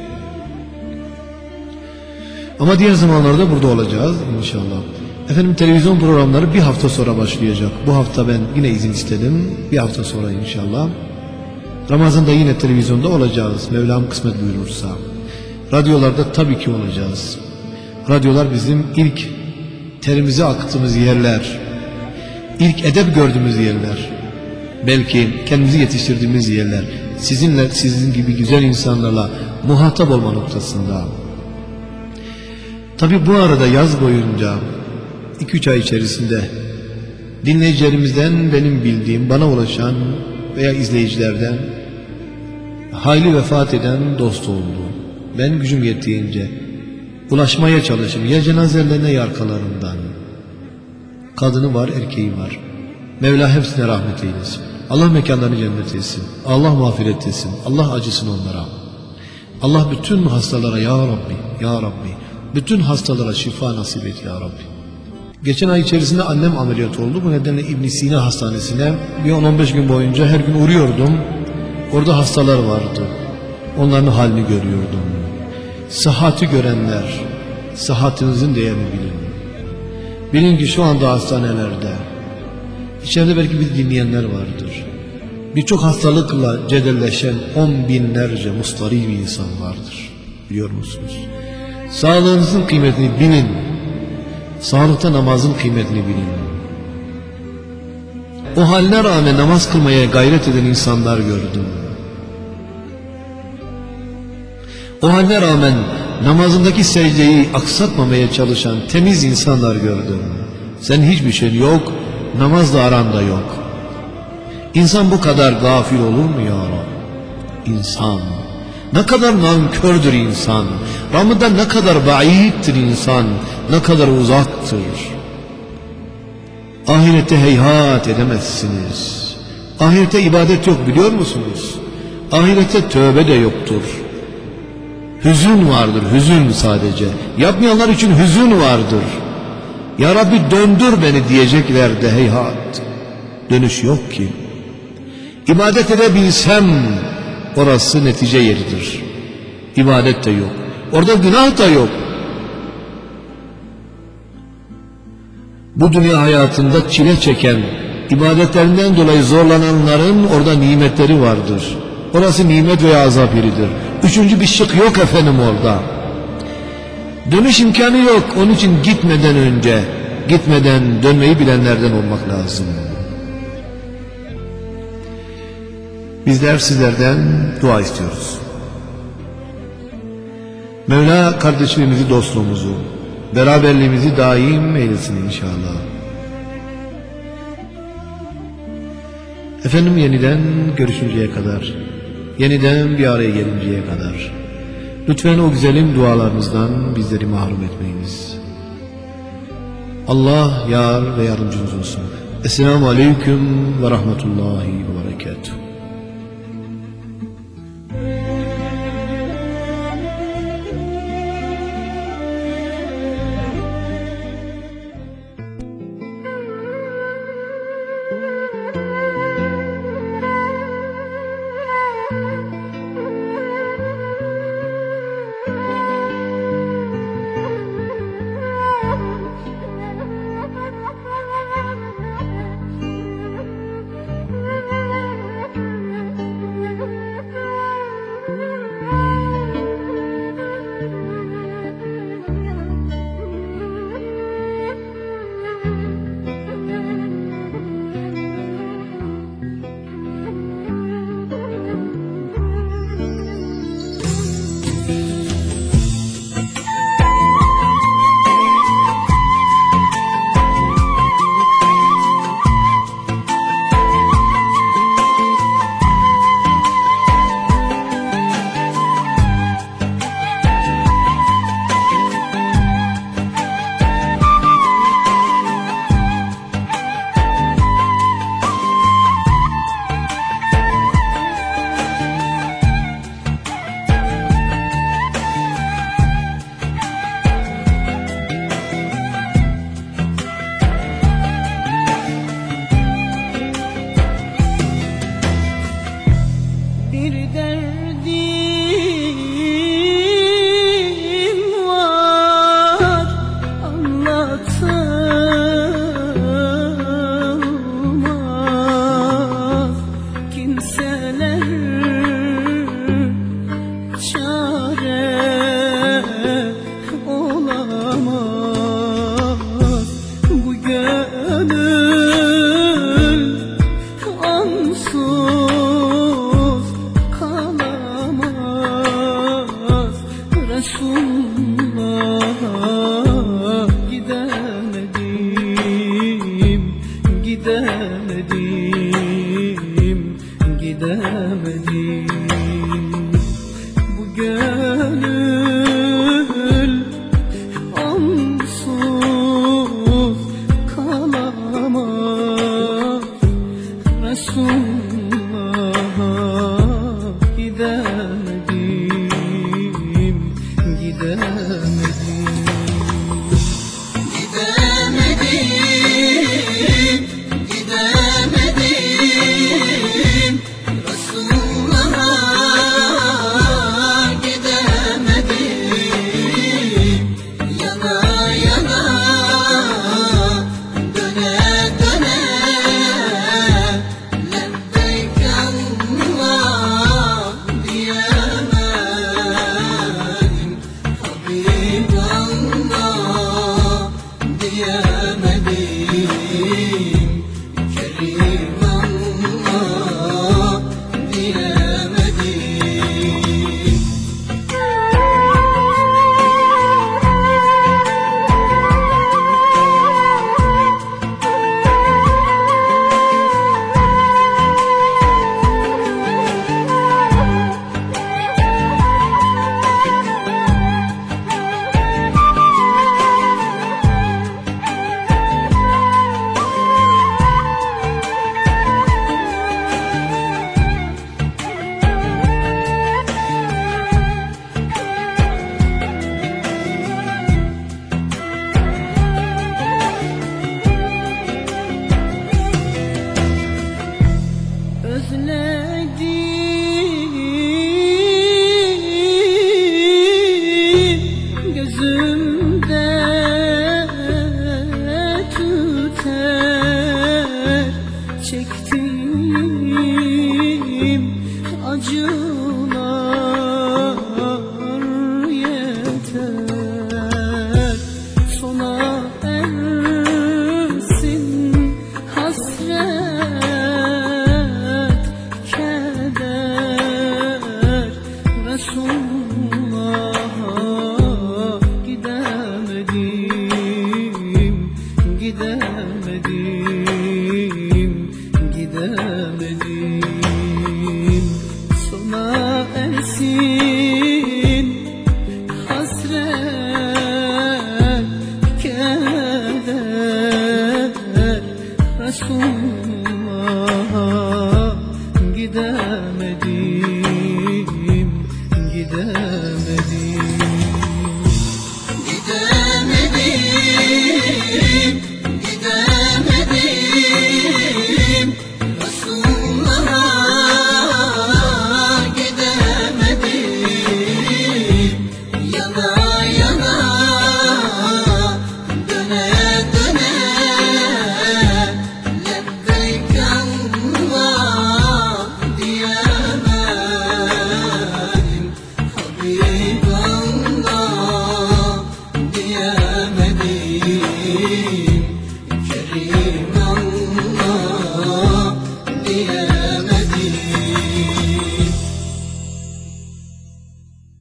Ama diğer zamanlarda burada olacağız inşallah. Efendim televizyon programları bir hafta sonra başlayacak. Bu hafta ben yine izin istedim. Bir hafta sonra inşallah. Ramazan'da yine televizyonda olacağız. Mevlam kısmet buyurursa. Radyolarda tabii ki olacağız. Radyolar bizim ilk terimizi aktığımız yerler. İlk edep gördüğümüz yerler. Belki kendimizi yetiştirdiğimiz yerler. Sizinle, sizin gibi güzel insanlarla muhatap olma noktasında. Tabii bu arada yaz boyunca 2-3 ay içerisinde dinleyicilerimizden benim bildiğim, bana ulaşan veya izleyicilerden hayli vefat eden dost oldu. Ben gücüm yettiğince ulaşmaya çalışırım. Ya cenazelerine ya arkalarından. Kadını var, erkeği var. Mevla hepsine rahmet eylesin. Allah mekanlarını cennet etsin. Allah mağfiret etsin. Allah acısın onlara. Allah bütün hastalara ya Rabbi, ya Rabbi, bütün hastalara şifa nasip et ya Rabbi. Geçen ay içerisinde annem ameliyat oldu. Bu nedenle İbn Sina Hastanesi'ne bir 10-15 gün boyunca her gün uğruyordum. Orada hastalar vardı. Onların halini görüyordum. Sıhhati görenler, sıhhatinizin değerini bilin. Bilin ki şu anda hastanelerde, içeride belki bir dinleyenler vardır. Birçok hastalıkla cedelleşen 10 binlerce mustarip bir insan vardır. Biliyor musunuz? Sağlığınızın kıymetini bilin. Sağlıkta namazın kıymetini bilin. O haline rağmen namaz kılmaya gayret eden insanlar gördüm. O haline rağmen namazındaki secdeyi aksatmamaya çalışan temiz insanlar gördüm. Sen hiçbir şey yok, namazla aranda yok. İnsan bu kadar gafil olur mu ya Rab? İnsan. Ne kadar nankördür insan. Ramıdan ne kadar baittir insan. Ne kadar uzaktır. Ahirette heyhat edemezsiniz. Ahirette ibadet yok biliyor musunuz? Ahirette tövbe de yoktur. Hüzün vardır, hüzün sadece. Yapmayanlar için hüzün vardır. Ya Rabbi döndür beni diyecekler de heyhat. Dönüş yok ki. İbadet edebilsem orası netice yeridir. İbadet de yok. Orada günah da yok. Bu dünya hayatında çile çeken, ibadetlerinden dolayı zorlananların orada nimetleri vardır. Orası nimet veya azap yeridir. Üçüncü bir şık yok efendim orada. Dönüş imkanı yok. Onun için gitmeden önce, gitmeden dönmeyi bilenlerden olmak lazım. Bizler sizlerden dua istiyoruz. Mevla kardeşliğimizi, dostluğumuzu, beraberliğimizi daim eylesin inşallah. Efendim, yeniden görüşünceye kadar, yeniden bir araya gelinceye kadar lütfen o güzelim dualarınızdan bizleri mahrum etmeyiniz. Allah yar ve yardımcınız olsun. Esselamu Aleyküm ve Rahmetullahi ve Berekatuhu. Bir derdim var anlatılmaz, kimseler çare olamaz. Bu gönül ansız kalamaz. Resulullah'a gidemedim, gidemedim, gidemedim. Bu gönül ansız kalamaz. Resulullah'a gidemedim, gidemedim. Gidemedim, Resulullah'a gidemedim. Yana yana, döne döne, lebbeyk Allah diyemedim. Habib Allah diyemedim. Kerim Allah diyemedim. Özledim, gözümde tüter, çektiğim acılar yeter. Sona ersin hasret, keder. Medine.